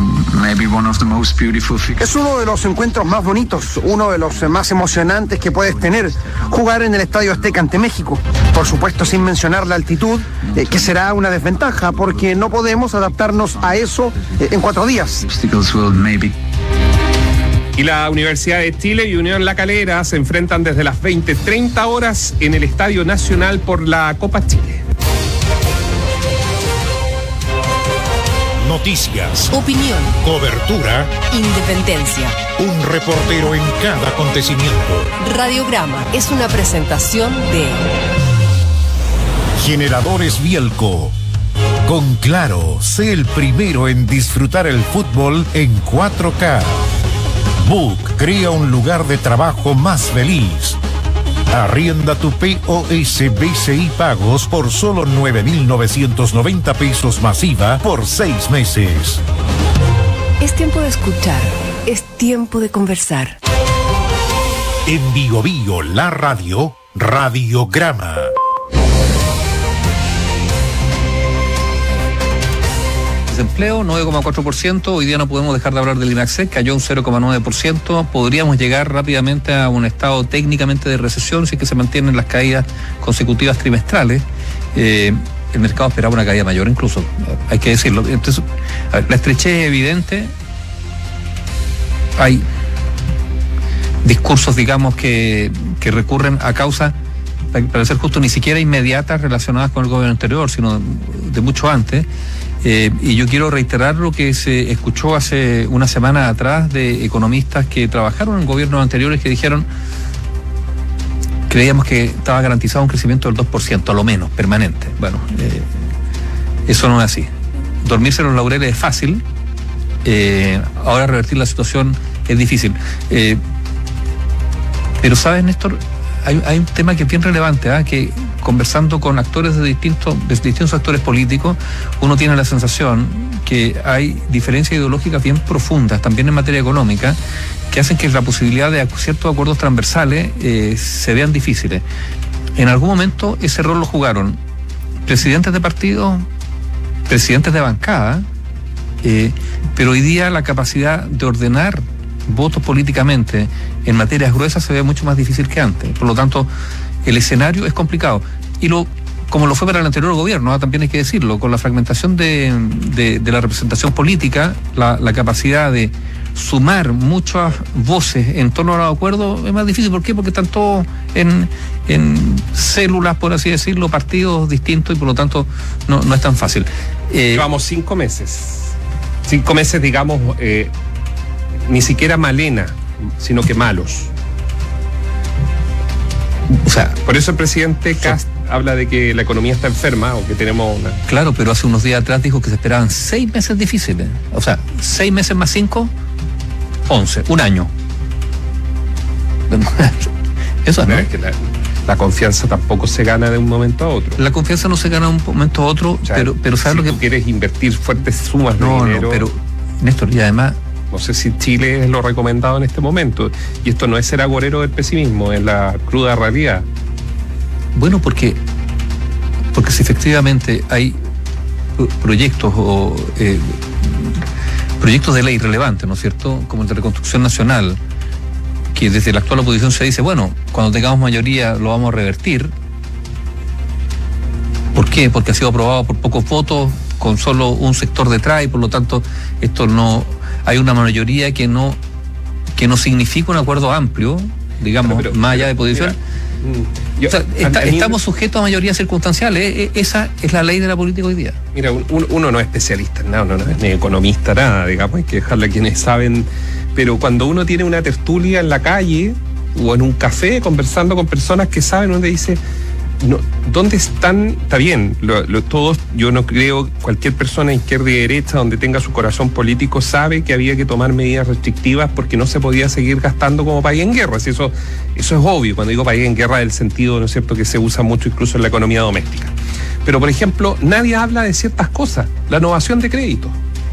uno de los encuentros más bonitos, uno de los más emocionantes que puedes tener, jugar en el Estadio Azteca ante México. Por supuesto, sin mencionar la altitud, que será una desventaja, porque no podemos adaptarnos a eso en 4 días. Y la Universidad de Chile y Unión La Calera se enfrentan desde las 20:30 horas en el Estadio Nacional por la Copa Chile. Noticias, opinión, cobertura, independencia. Un reportero en cada acontecimiento. Radiograma es una presentación de Generadores Bielco. Con Claro, sé el primero en disfrutar el fútbol en 4K. Book crea un lugar de trabajo más feliz. Arrienda tu POS BCI Pagos por solo 9.990 pesos masiva por 6 meses. Es tiempo de escuchar, es tiempo de conversar. En Bio Bio, la radio, Radiograma. Desempleo 9,4%, hoy día no podemos dejar de hablar del INACSEC, cayó un 0,9%, podríamos llegar rápidamente a un estado técnicamente de recesión si es que se mantienen las caídas consecutivas trimestrales. El mercado esperaba una caída mayor incluso, hay que decirlo. Entonces, la estrechez es evidente, hay discursos, digamos, que recurren a causas, para ser justo, ni siquiera inmediatas relacionadas con el gobierno anterior, sino de mucho antes. Y yo quiero reiterar lo que se escuchó hace una semana atrás de economistas que trabajaron en gobiernos anteriores que dijeron, creíamos que estaba garantizado un crecimiento del 2%, a lo menos, permanente. Bueno, eso no es así. Dormirse en los laureles es fácil, ahora revertir la situación es difícil. Pero sabes, Néstor, hay un tema que es bien relevante, que conversando con actores de distintos actores políticos, uno tiene la sensación que hay diferencias ideológicas bien profundas, también en materia económica, que hacen que la posibilidad de ciertos acuerdos transversales se vean difíciles. En algún momento ese rol lo jugaron presidentes de partidos, presidentes de bancada, pero hoy día la capacidad de ordenar votos políticamente en materias gruesas se ve mucho más difícil que antes. Por lo tanto, el escenario es complicado. Y como lo fue para el anterior gobierno, también hay que decirlo, con la fragmentación de la representación política, la capacidad de sumar muchas voces en torno a los acuerdos es más difícil. ¿Por qué? Porque están todos en células, por así decirlo, partidos distintos, y por lo tanto no es tan fácil. Llevamos 5 meses. 5 meses, digamos, ni siquiera Malena, sino que malos. O sea, por eso el presidente Kast habla de que la economía está enferma o que tenemos una... Claro, pero hace unos días atrás dijo que se esperaban 6 meses difíciles. O sea, 6 meses más 5, 11, un año. Eso no. Es que la confianza tampoco se gana de un momento a otro. La confianza no se gana de un momento a otro, o sea, pero ¿sabes lo que...? Si tú quieres invertir fuertes sumas de dinero... No, pero, Néstor, y además... No sé si Chile es lo recomendado en este momento. Y esto no es ser agorero del pesimismo, es la cruda realidad. Bueno, porque si efectivamente hay proyectos o proyectos de ley relevantes, ¿no es cierto?, como el de reconstrucción nacional, que desde la actual oposición se dice, bueno, cuando tengamos mayoría lo vamos a revertir. ¿Por qué? Porque ha sido aprobado por pocos votos, con solo un sector detrás, y por lo tanto esto no... Hay una mayoría que no significa un acuerdo amplio, digamos, pero, más allá de posición. Estamos sujetos a mayorías circunstanciales. Esa es la ley de la política hoy día. Mira, uno no es especialista en nada, no es ni economista, nada, digamos, hay que dejarle a quienes saben. Pero cuando uno tiene una tertulia en la calle o en un café conversando con personas que saben, uno dice, no, ¿dónde están? Está bien, todos, yo no creo, cualquier persona izquierda y derecha donde tenga su corazón político sabe que había que tomar medidas restrictivas porque no se podía seguir gastando como país en guerra. Eso es obvio, cuando digo país en guerra, del sentido, ¿no es cierto?, que se usa mucho incluso en la economía doméstica. Pero, por ejemplo, nadie habla de ciertas cosas, la innovación de crédito.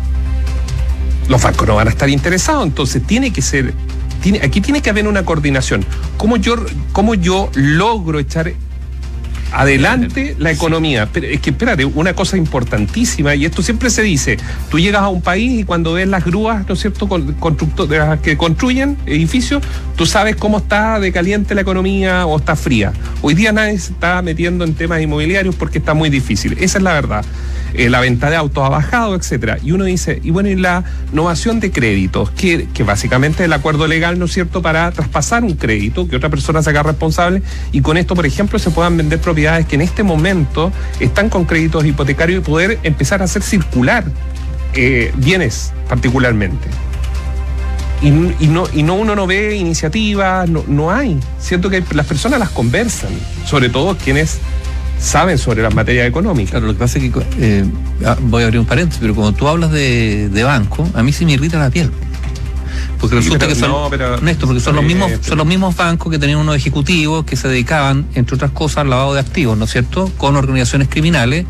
Los bancos no van a estar interesados, entonces aquí tiene que haber una coordinación. ¿Cómo yo logro echar adelante la economía? Pero es que, espérate, una cosa importantísima, y esto siempre se dice, tú llegas a un país y cuando ves las grúas, ¿no es cierto?, constructoras que construyen edificios, tú sabes cómo está de caliente la economía o está fría. Hoy día nadie se está metiendo en temas inmobiliarios porque está muy difícil, esa es la verdad. La venta de autos ha bajado, etcétera. Y uno dice, y bueno, y la innovación de créditos, que básicamente es el acuerdo legal, ¿no es cierto?, para traspasar un crédito, que otra persona se haga responsable, y con esto, por ejemplo, se puedan vender propiedades que en este momento están con créditos hipotecarios y poder empezar a hacer circular bienes particularmente. Y uno no ve iniciativas, no hay. Siento que las personas las conversan, sobre todo quienes saben sobre las materias económicas. Claro, lo que pasa es que voy a abrir un paréntesis, pero cuando tú hablas de banco, a mí sí me irrita la piel. Porque resulta que son los mismos bancos que tenían unos ejecutivos que se dedicaban, entre otras cosas, al lavado de activos, ¿no es cierto?, con organizaciones criminales.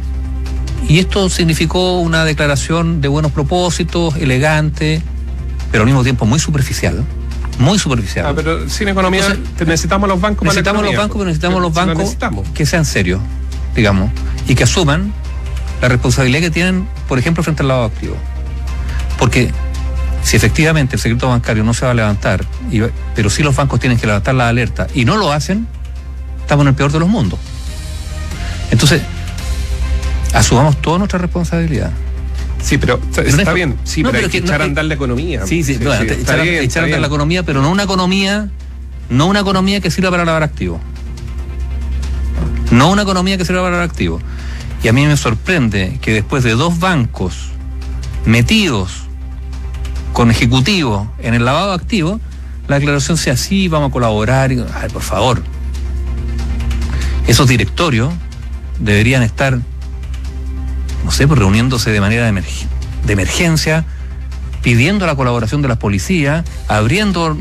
Y esto significó una declaración de buenos propósitos, elegante, pero al mismo tiempo muy superficial. Muy superficial. Pero sin economía, entonces, necesitamos los bancos para la economía. Necesitamos los bancos que sean serios, digamos, y que asuman la responsabilidad que tienen, por ejemplo, frente al lavado de activos. Porque si efectivamente el secreto bancario no se va a levantar, pero sí los bancos tienen que levantar la alerta y no lo hacen, estamos en el peor de los mundos. Entonces, asumamos toda nuestra responsabilidad. Sí, pero está bien. Sí, pero hay que echar a andar la economía. Echar a andar la economía, pero no una economía que sirva para lavar activos. No una economía que sirva para lavar activos. Y a mí me sorprende que después de 2 bancos metidos con ejecutivos en el lavado de activos, la declaración sea así, vamos a colaborar. Ay, por favor. Esos directorios deberían estar, no sé, pues reuniéndose de manera de emergencia, pidiendo la colaboración de las policías, abriendo,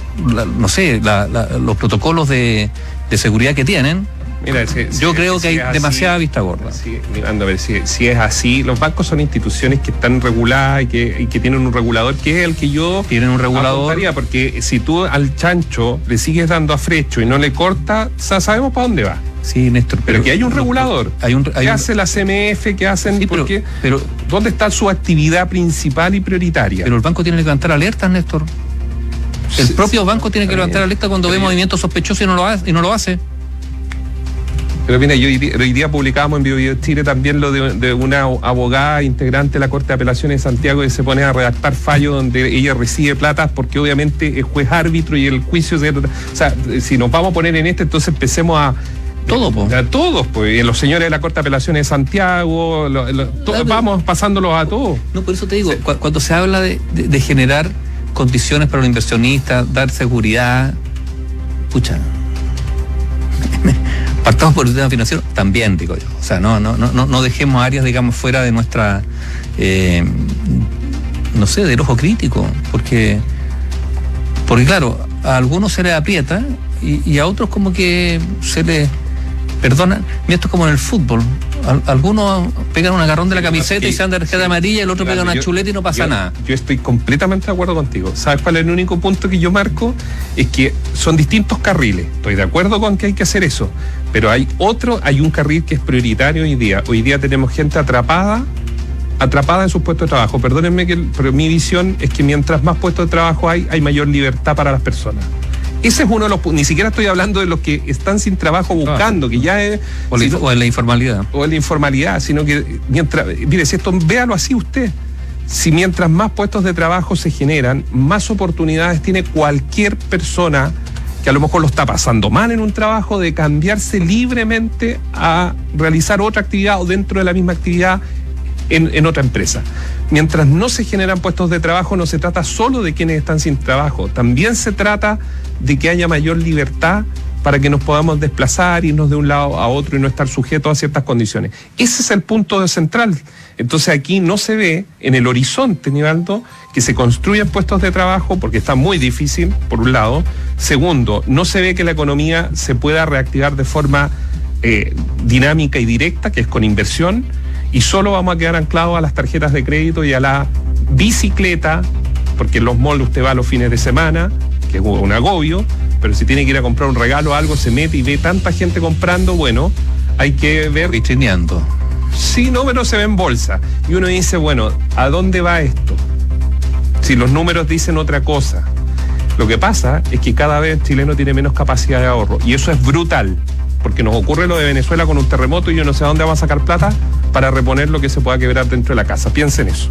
los protocolos de seguridad que tienen. Mira, yo creo que hay demasiada vista gorda. Mirando a ver si es así. Los bancos son instituciones que están reguladas y que tienen un regulador que es el que yo apuntaría, porque si tú al chancho le sigues dando a frecho y no le corta, sabemos para dónde va. Sí, Néstor, pero que hay un regulador. ¿Qué hace la CMF? ¿Qué hacen? Sí, pero ¿dónde está su actividad principal y prioritaria? Pero el banco tiene que levantar alertas, Néstor. El propio banco tiene que levantar alerta cuando ve movimientos sospechosos y no lo hace. Pero mira, hoy día publicábamos en BioBio Chile también lo de una abogada integrante de la Corte de Apelaciones de Santiago que se pone a redactar fallos donde ella recibe platas porque obviamente es juez árbitro y el juicio o sea, si nos vamos a poner en entonces empecemos a todos, pues, los señores de la Corte de Apelaciones de Santiago, vamos pasándolos a todos. No, por eso te digo, cuando se habla de generar condiciones para los inversionistas, dar seguridad, pucha, partamos por el tema financiero, también digo yo. O sea, no dejemos áreas, digamos, fuera de nuestra, del ojo crítico, porque claro, a algunos se les aprieta y a otros como que se les perdona. Mira, esto es como en el fútbol. Algunos pegan un agarrón de la camiseta y se dan de tarjeta amarilla, y el otro pega una chuleta y no pasa nada. Yo estoy completamente de acuerdo contigo. ¿Sabes cuál es el único punto que yo marco? Es que son distintos carriles. Estoy de acuerdo con que hay que hacer eso. Pero hay un carril que es prioritario hoy día. Hoy día tenemos gente atrapada en sus puestos de trabajo. Perdónenme, pero mi visión es que mientras más puestos de trabajo hay mayor libertad para las personas. Ese es uno de los puntos. Ni siquiera estoy hablando de los que están sin trabajo buscando, que ya es... O en la informalidad. O en la informalidad, sino que mire, si esto, véalo así usted. Si mientras más puestos de trabajo se generan, más oportunidades tiene cualquier persona que a lo mejor lo está pasando mal en un trabajo, de cambiarse libremente a realizar otra actividad o dentro de la misma actividad en otra empresa. Mientras no se generan puestos de trabajo, no se trata solo de quienes están sin trabajo, también se trata de que haya mayor libertad para que nos podamos desplazar, irnos de un lado a otro y no estar sujetos a ciertas condiciones. Ese es el punto central. Entonces aquí no se ve en el horizonte, Nivaldo, que se construyan puestos de trabajo, porque está muy difícil, por un lado. Segundo, no se ve que la economía se pueda reactivar de forma dinámica y directa, que es con inversión, y solo vamos a quedar anclados a las tarjetas de crédito y a la bicicleta, porque en los malls usted va los fines de semana, que es un agobio, pero si tiene que ir a comprar un regalo o algo, se mete y ve tanta gente comprando, bueno, hay que ver... Vitrineando. Sí, no, pero se ve en bolsa. Y uno dice, bueno, ¿a dónde va esto? Si los números dicen otra cosa. Lo que pasa es que cada vez el chileno tiene menos capacidad de ahorro. Y eso es brutal, porque nos ocurre lo de Venezuela con un terremoto y yo no sé a dónde vamos a sacar plata para reponer lo que se pueda quebrar dentro de la casa. Piensen eso.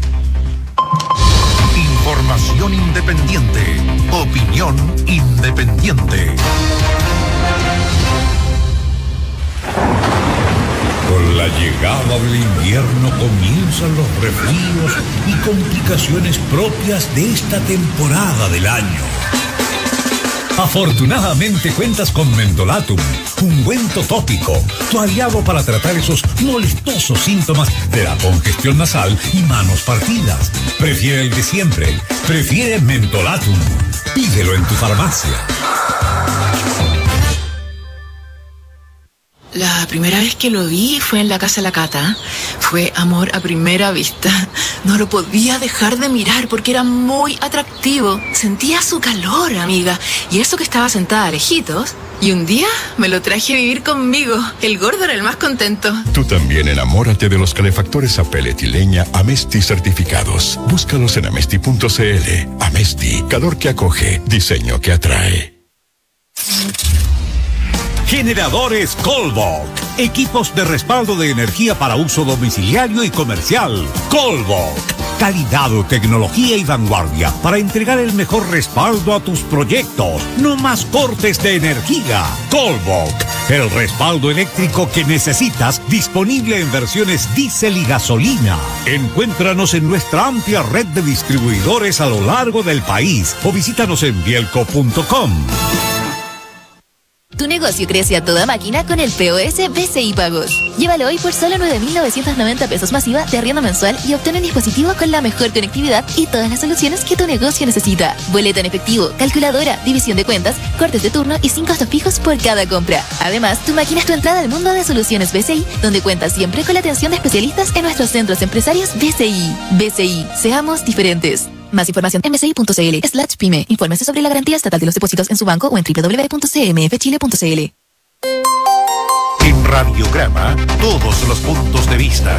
Información independiente. Opinión independiente. Con la llegada del invierno comienzan los resfríos y complicaciones propias de esta temporada del año. Afortunadamente cuentas con Mentolatum, ungüento tópico, tu aliado para tratar esos molestosos síntomas de la congestión nasal y manos partidas. Prefiere el de siempre, prefiere Mentolatum. Pídelo en tu farmacia. La primera vez que lo vi fue en la casa de la Cata. Fue amor a primera vista. No lo podía dejar de mirar porque era muy atractivo. Sentía su calor, amiga. Y eso que estaba sentada a lejitos. Y un día me lo traje a vivir conmigo. El gordo era el más contento. Tú también enamórate de los calefactores a pellet y leña Amesti certificados. Búscalos en amesti.cl. Amesti, calor que acoge, diseño que atrae. Generadores Colbok. Equipos de respaldo de energía para uso domiciliario y comercial. Colbok. Calidad, tecnología y vanguardia para entregar el mejor respaldo a tus proyectos. No más cortes de energía. Colbok. El respaldo eléctrico que necesitas, disponible en versiones diésel y gasolina. Encuéntranos en nuestra amplia red de distribuidores a lo largo del país o visítanos en bielco.com. Tu negocio crece a toda máquina con el POS BCI Pagos. Llévalo hoy por solo 9.990 pesos masiva de arriendo mensual y obtén un dispositivo con la mejor conectividad y todas las soluciones que tu negocio necesita. Boleta en efectivo, calculadora, división de cuentas, cortes de turno y 5 costos fijos por cada compra. Además, tu máquina es tu entrada al mundo de soluciones BCI, donde cuentas siempre con la atención de especialistas en nuestros centros empresarios BCI. BCI, seamos diferentes. Más información en bci.cl/pyme. Infórmese sobre la garantía estatal de los depósitos en su banco o en www.cmfchile.cl. En Radiograma, todos los puntos de vista.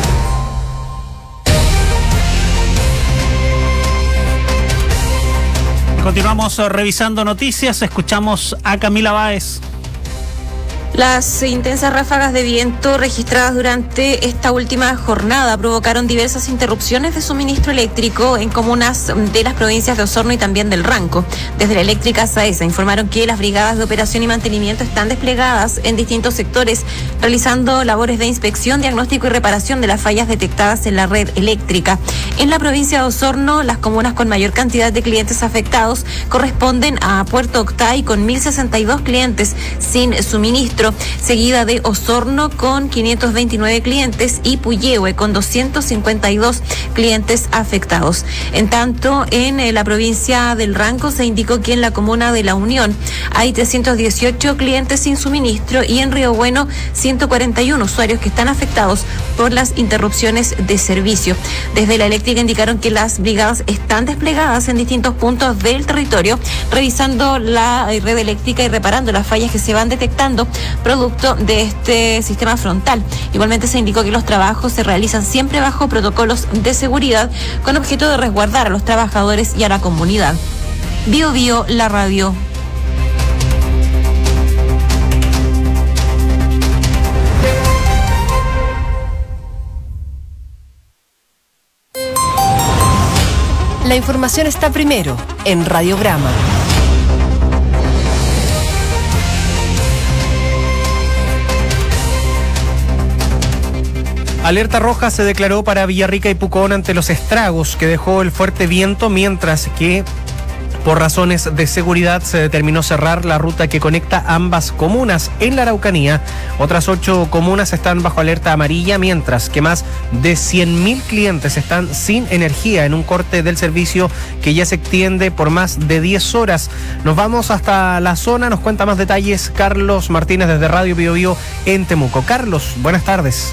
Continuamos revisando noticias. Escuchamos a Camila Báez. Las intensas ráfagas de viento registradas durante esta última jornada provocaron diversas interrupciones de suministro eléctrico en comunas de las provincias de Osorno y también del Ranco. Desde la eléctrica SAESA informaron que las brigadas de operación y mantenimiento están desplegadas en distintos sectores, realizando labores de inspección, diagnóstico y reparación de las fallas detectadas en la red eléctrica. En la provincia de Osorno, las comunas con mayor cantidad de clientes afectados corresponden a Puerto Octay con 1.062 clientes sin suministro, seguida de Osorno con 529 clientes y Puyehue con 252 clientes afectados. En tanto, en la provincia del Ranco se indicó que en la comuna de La Unión hay 318 clientes sin suministro y en Río Bueno 141 usuarios que están afectados por las interrupciones de servicio. Desde la eléctrica indicaron que las brigadas están desplegadas en distintos puntos del territorio, revisando la red eléctrica y reparando las fallas que se van detectando producto de este sistema frontal. Igualmente se indicó que los trabajos se realizan siempre bajo protocolos de seguridad con objeto de resguardar a los trabajadores y a la comunidad. Bio Bio, la radio. La información está primero en Radiograma. Alerta roja se declaró para Villarrica y Pucón ante los estragos que dejó el fuerte viento, mientras que Por razones de seguridad se determinó cerrar la ruta que conecta ambas comunas en la Araucanía. Otras 8 comunas están bajo alerta amarilla, mientras que más de 100.000 clientes están sin energía en un corte del servicio que ya se extiende por más de 10 horas. Nos vamos hasta la zona, nos cuenta más detalles Carlos Martínez desde Radio Bio Bio en Temuco. Carlos, buenas tardes.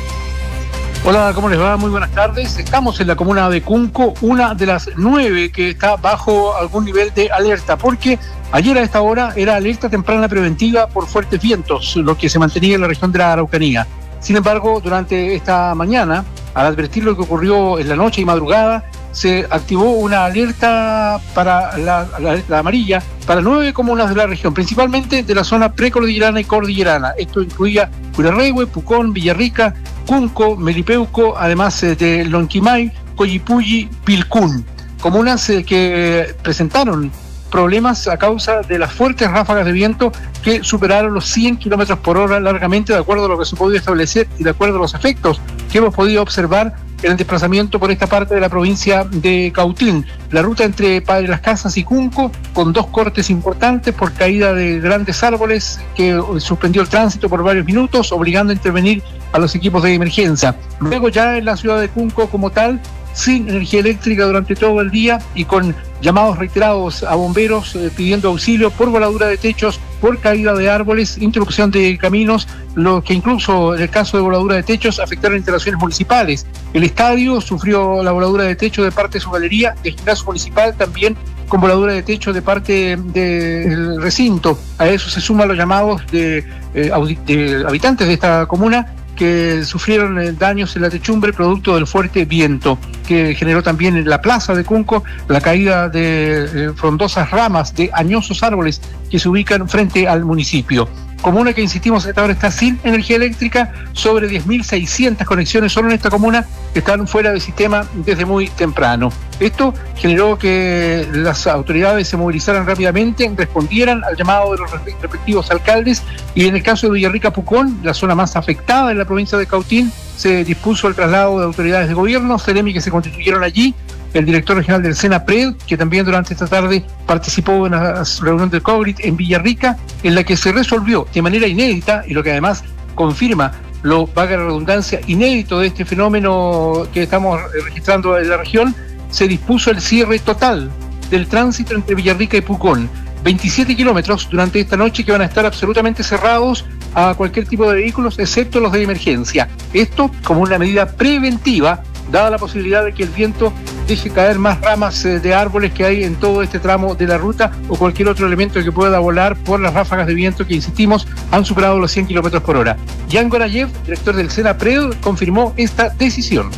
Hola, ¿cómo les va? Muy buenas tardes. Estamos en la comuna de Cunco, una de las 9 que está bajo algún nivel de alerta, porque ayer a esta hora era alerta temprana preventiva por fuertes vientos, lo que se mantenía en la región de la Araucanía. Sin embargo, durante esta mañana, al advertir lo que ocurrió en la noche y madrugada, se activó una alerta para la amarilla para 9 comunas de la región, principalmente de la zona precordillerana y cordillerana. Esto incluía Curarrehue, Pucón, Villarrica, Cunco, Melipeuco, además de Lonquimay, Coyipulli, Pilcún. Comunas que presentaron problemas a causa de las fuertes ráfagas de viento que superaron los 100 kilómetros por hora largamente, de acuerdo a lo que se podía establecer y de acuerdo a los efectos que hemos podido observar en el desplazamiento por esta parte de la provincia de Cautín. La ruta entre Padre Las Casas y Cunco, con 2 cortes importantes por caída de grandes árboles que suspendió el tránsito por varios minutos, obligando a intervenir a los equipos de emergencia. Luego ya en la ciudad de Cunco como tal, sin energía eléctrica durante todo el día y con llamados reiterados a bomberos pidiendo auxilio por voladura de techos, por caída de árboles, interrupción de caminos, lo que incluso en el caso de voladura de techos afectaron instalaciones municipales. El estadio sufrió la voladura de techo de parte de su galería, el gimnasio municipal también con voladura de techo de parte del recinto. A eso se suman los llamados de habitantes de esta comuna que sufrieron daños en la techumbre producto del fuerte viento, que generó también en la plaza de Cunco la caída de frondosas ramas de añosos árboles que se ubican frente al municipio. Comuna que, insistimos, hasta ahora está sin energía eléctrica, sobre 10.600 conexiones solo en esta comuna que están fuera del sistema desde muy temprano. Esto generó que las autoridades se movilizaran rápidamente, respondieran al llamado de los respectivos alcaldes, y en el caso de Villarrica Pucón, la zona más afectada en la provincia de Cautín, se dispuso el traslado de autoridades de gobierno, Ceremi, que se constituyeron allí, el director regional del SENAPRED, que también durante esta tarde participó en la reunión del COVID en Villarrica, en la que se resolvió de manera inédita, y lo que además confirma lo, valga la redundancia, inédito de este fenómeno que estamos registrando en la región, se dispuso el cierre total del tránsito entre Villarrica y Pucón. 27 kilómetros durante esta noche que van a estar absolutamente cerrados a cualquier tipo de vehículos, excepto los de emergencia. Esto como una medida preventiva, dada la posibilidad de que el viento deje caer más ramas de árboles que hay en todo este tramo de la ruta, o cualquier otro elemento que pueda volar por las ráfagas de viento que, insistimos, han superado los 100 kilómetros por hora. Jan Gorayev, director del SENAPRED, confirmó esta decisión.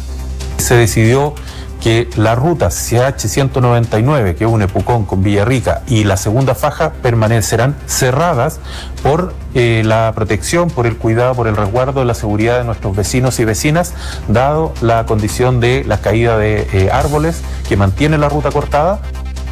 Se decidió que la ruta CH199 que une Pucón con Villarrica y la segunda faja permanecerán cerradas por la protección, por el cuidado, por el resguardo de la seguridad de nuestros vecinos y vecinas, dado la condición de la caída de árboles que mantiene la ruta cortada.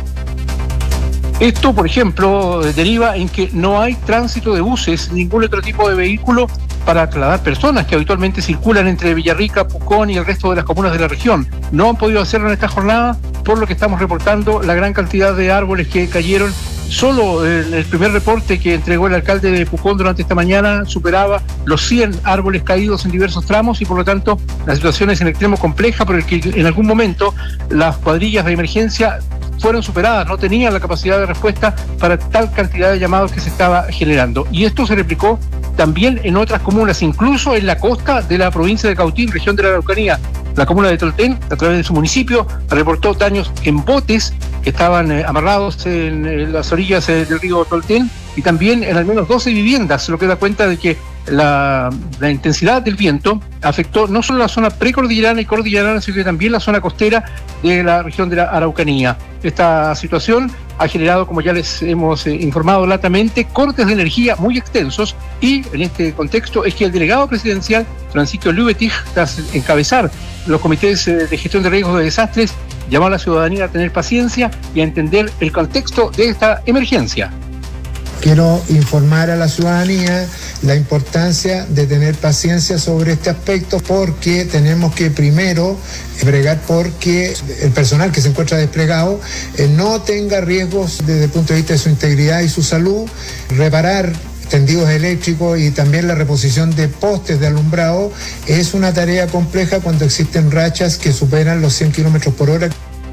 Esto, por ejemplo, deriva en que no hay tránsito de buses, ningún otro tipo de vehículo para trasladar personas que habitualmente circulan entre Villarrica, Pucón y el resto de las comunas de la región. No han podido hacerlo en esta jornada, por lo que estamos reportando la gran cantidad de árboles que cayeron. Solo el primer reporte que entregó el alcalde de Pucón durante esta mañana superaba los 100 árboles caídos en diversos tramos, y por lo tanto la situación es en extremo compleja, porque en algún momento las cuadrillas de emergencia fueron superadas, no tenían la capacidad de respuesta para tal cantidad de llamados que se estaba generando. Y esto se replicó también en otras comunas, incluso en la costa de la provincia de Cautín, región de la Araucanía. La comuna de Tolten, a través de su municipio, reportó daños en botes que estaban amarrados en las orillas del río Tolten, y también en al menos 12 viviendas, lo que da cuenta de que la intensidad del viento afectó no solo la zona precordillerana y cordillerana, sino que también la zona costera de la región de la Araucanía. Esta situación ha generado, como ya les hemos informado latamente, cortes de energía muy extensos, y en este contexto es que el delegado presidencial, Francisco Lübetich, tras encabezar los comités de gestión de riesgos de desastres, llamó a la ciudadanía a tener paciencia y a entender el contexto de esta emergencia. Quiero informar a la ciudadanía la importancia de tener paciencia sobre este aspecto, porque tenemos que primero bregar porque el personal que se encuentra desplegado no tenga riesgos desde el punto de vista de su integridad y su salud, reparar tendidos eléctricos y también la reposición de postes de alumbrado es una tarea compleja cuando existen rachas que superan los 100 kilómetros por hora.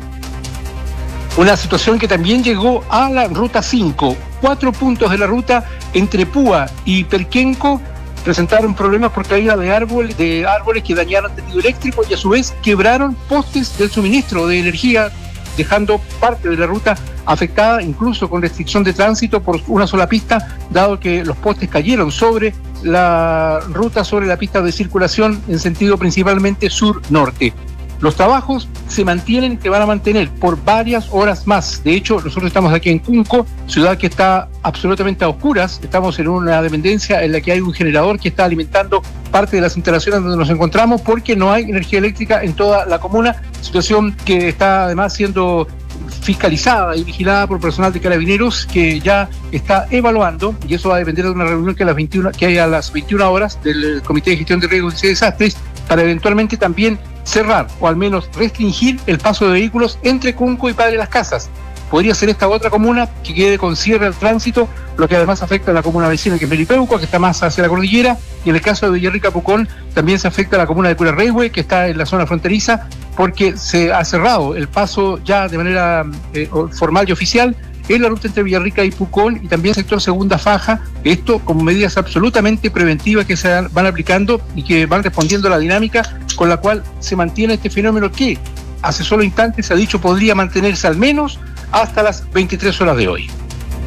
Una situación que también llegó a la ruta 5. 4 puntos de la ruta entre Púa y Perquenco presentaron problemas por caída de árboles que dañaron tendido eléctrico y a su vez quebraron postes del suministro de energía, dejando parte de la ruta afectada, incluso con restricción de tránsito por una sola pista, dado que los postes cayeron sobre la ruta, sobre la pista de circulación en sentido principalmente sur-norte. Los trabajos se mantienen, se van a mantener por varias horas más. De hecho, nosotros estamos aquí en Cunco, ciudad que está absolutamente a oscuras. Estamos en una dependencia en la que hay un generador que está alimentando parte de las instalaciones donde nos encontramos, porque no hay energía eléctrica en toda la comuna, situación que está además siendo fiscalizada y vigilada por personal de Carabineros, que ya está evaluando, y eso va a depender de una reunión que hay a las 21 horas del Comité de Gestión de Riesgos y Desastres, para eventualmente también cerrar o al menos restringir el paso de vehículos entre Cunco y Padre Las Casas. Podría ser esta otra comuna que quede con cierre al tránsito, lo que además afecta a la comuna vecina, que es Melipeuco, que está más hacia la cordillera, y en el caso de Villarrica Pucón también se afecta a la comuna de Curarrehue, que está en la zona fronteriza, porque se ha cerrado el paso ya de manera formal y oficial en la ruta entre Villarrica y Pucón, y también sector segunda faja, esto como medidas absolutamente preventivas que se van aplicando y que van respondiendo a la dinámica con la cual se mantiene este fenómeno que hace solo instantes se ha dicho podría mantenerse al menos hasta las 23 horas de hoy.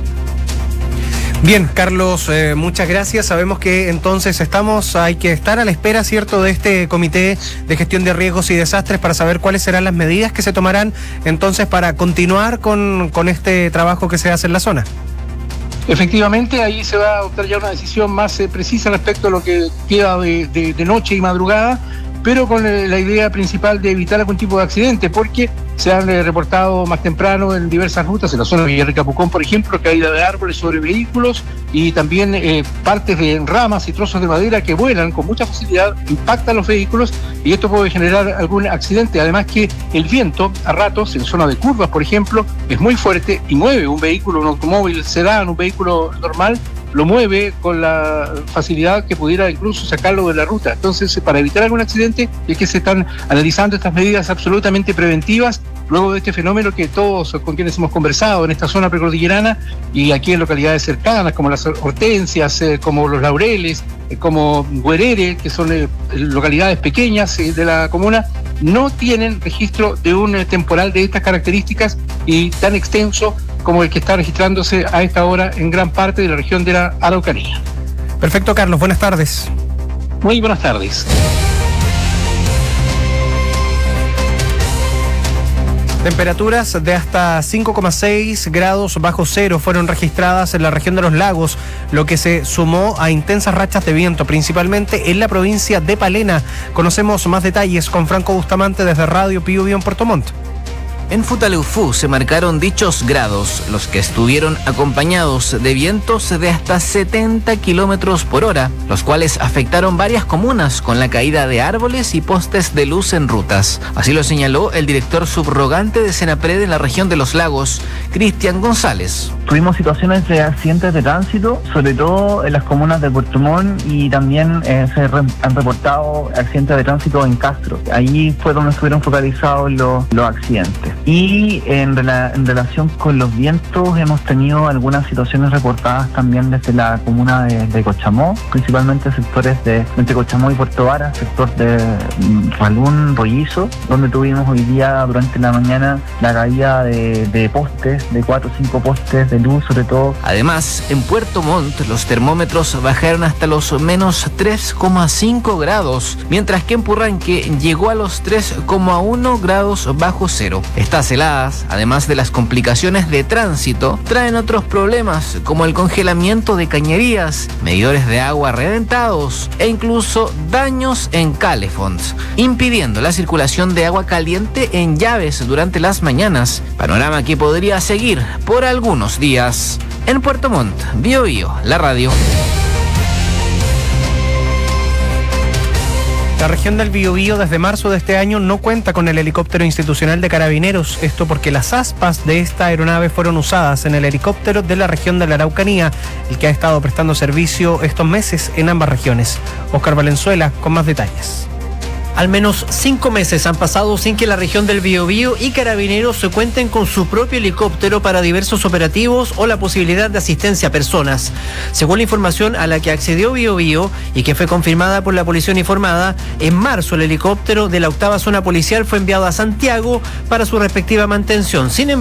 Bien, Carlos, muchas gracias. Sabemos que entonces hay que estar a la espera, ¿cierto?, de este Comité de Gestión de Riesgos y Desastres para saber cuáles serán las medidas que se tomarán entonces para continuar con este trabajo que se hace en la zona. Efectivamente, ahí se va a adoptar ya una decisión más precisa respecto a lo que queda de noche y madrugada, pero con la idea principal de evitar algún tipo de accidente, porque se han reportado más temprano en diversas rutas, en la zona de Villarrica Pucón, por ejemplo, caída de árboles sobre vehículos y también partes de ramas y trozos de madera que vuelan con mucha facilidad, impactan los vehículos y esto puede generar algún accidente. Además que el viento, a ratos, en zona de curvas, por ejemplo, es muy fuerte y mueve un vehículo, un automóvil sedán, un vehículo normal, lo mueve con la facilidad que pudiera incluso sacarlo de la ruta. Entonces, para evitar algún accidente, es que se están analizando estas medidas absolutamente preventivas, luego de este fenómeno que todos con quienes hemos conversado en esta zona precordillerana y aquí en localidades cercanas, como las Hortensias, como Los Laureles, como Guerere, que son localidades pequeñas de la comuna, no tienen registro de un temporal de estas características y tan extenso como el que está registrándose a esta hora en gran parte de la región de la Araucanía. Perfecto, Carlos. Buenas tardes. Muy buenas tardes. Temperaturas de hasta 5,6 grados bajo cero fueron registradas en la región de los lagos, lo que se sumó a intensas rachas de viento, principalmente en la provincia de Palena. Conocemos más detalles con Franco Bustamante desde Radio Pío Bio en Puerto Montt. En Futaleufú se marcaron dichos grados, los que estuvieron acompañados de vientos de hasta 70 kilómetros por hora, los cuales afectaron varias comunas con la caída de árboles y postes de luz en rutas. Así lo señaló el director subrogante de Senapred en la región de los lagos, Cristian González. Tuvimos situaciones de accidentes de tránsito, sobre todo en las comunas de Puerto Montt, y también han reportado accidentes de tránsito en Castro. Ahí fue donde estuvieron focalizados los accidentes. Y en relación con los vientos hemos tenido algunas situaciones reportadas también desde la comuna de Cochamó, principalmente sectores entre Cochamó y Puerto Vara, sector de Ralún, Rollizo, donde tuvimos hoy día durante la mañana la caída de postes, de 4 o 5 postes de luz sobre todo. Además, en Puerto Montt los termómetros bajaron hasta los menos 3,5 grados, mientras que en Purranque llegó a los 3,1 grados bajo cero. Estas heladas, además de las complicaciones de tránsito, traen otros problemas como el congelamiento de cañerías, medidores de agua reventados e incluso daños en calefons, impidiendo la circulación de agua caliente en llaves durante las mañanas, panorama que podría seguir por algunos días. En Puerto Montt, Bio Bio, la radio. La región del Biobío desde marzo de este año no cuenta con el helicóptero institucional de Carabineros, esto porque las aspas de esta aeronave fueron usadas en el helicóptero de la región de la Araucanía, el que ha estado prestando servicio estos meses en ambas regiones. Oscar Valenzuela con más detalles. Al menos 5 meses han pasado sin que la región del Biobío y Carabineros se cuenten con su propio helicóptero para diversos operativos o la posibilidad de asistencia a personas. Según la información a la que accedió Biobío y que fue confirmada por la Policía Uniformada, en marzo el helicóptero de la 8ª Zona Policial fue enviado a Santiago para su respectiva mantención. Sin embargo,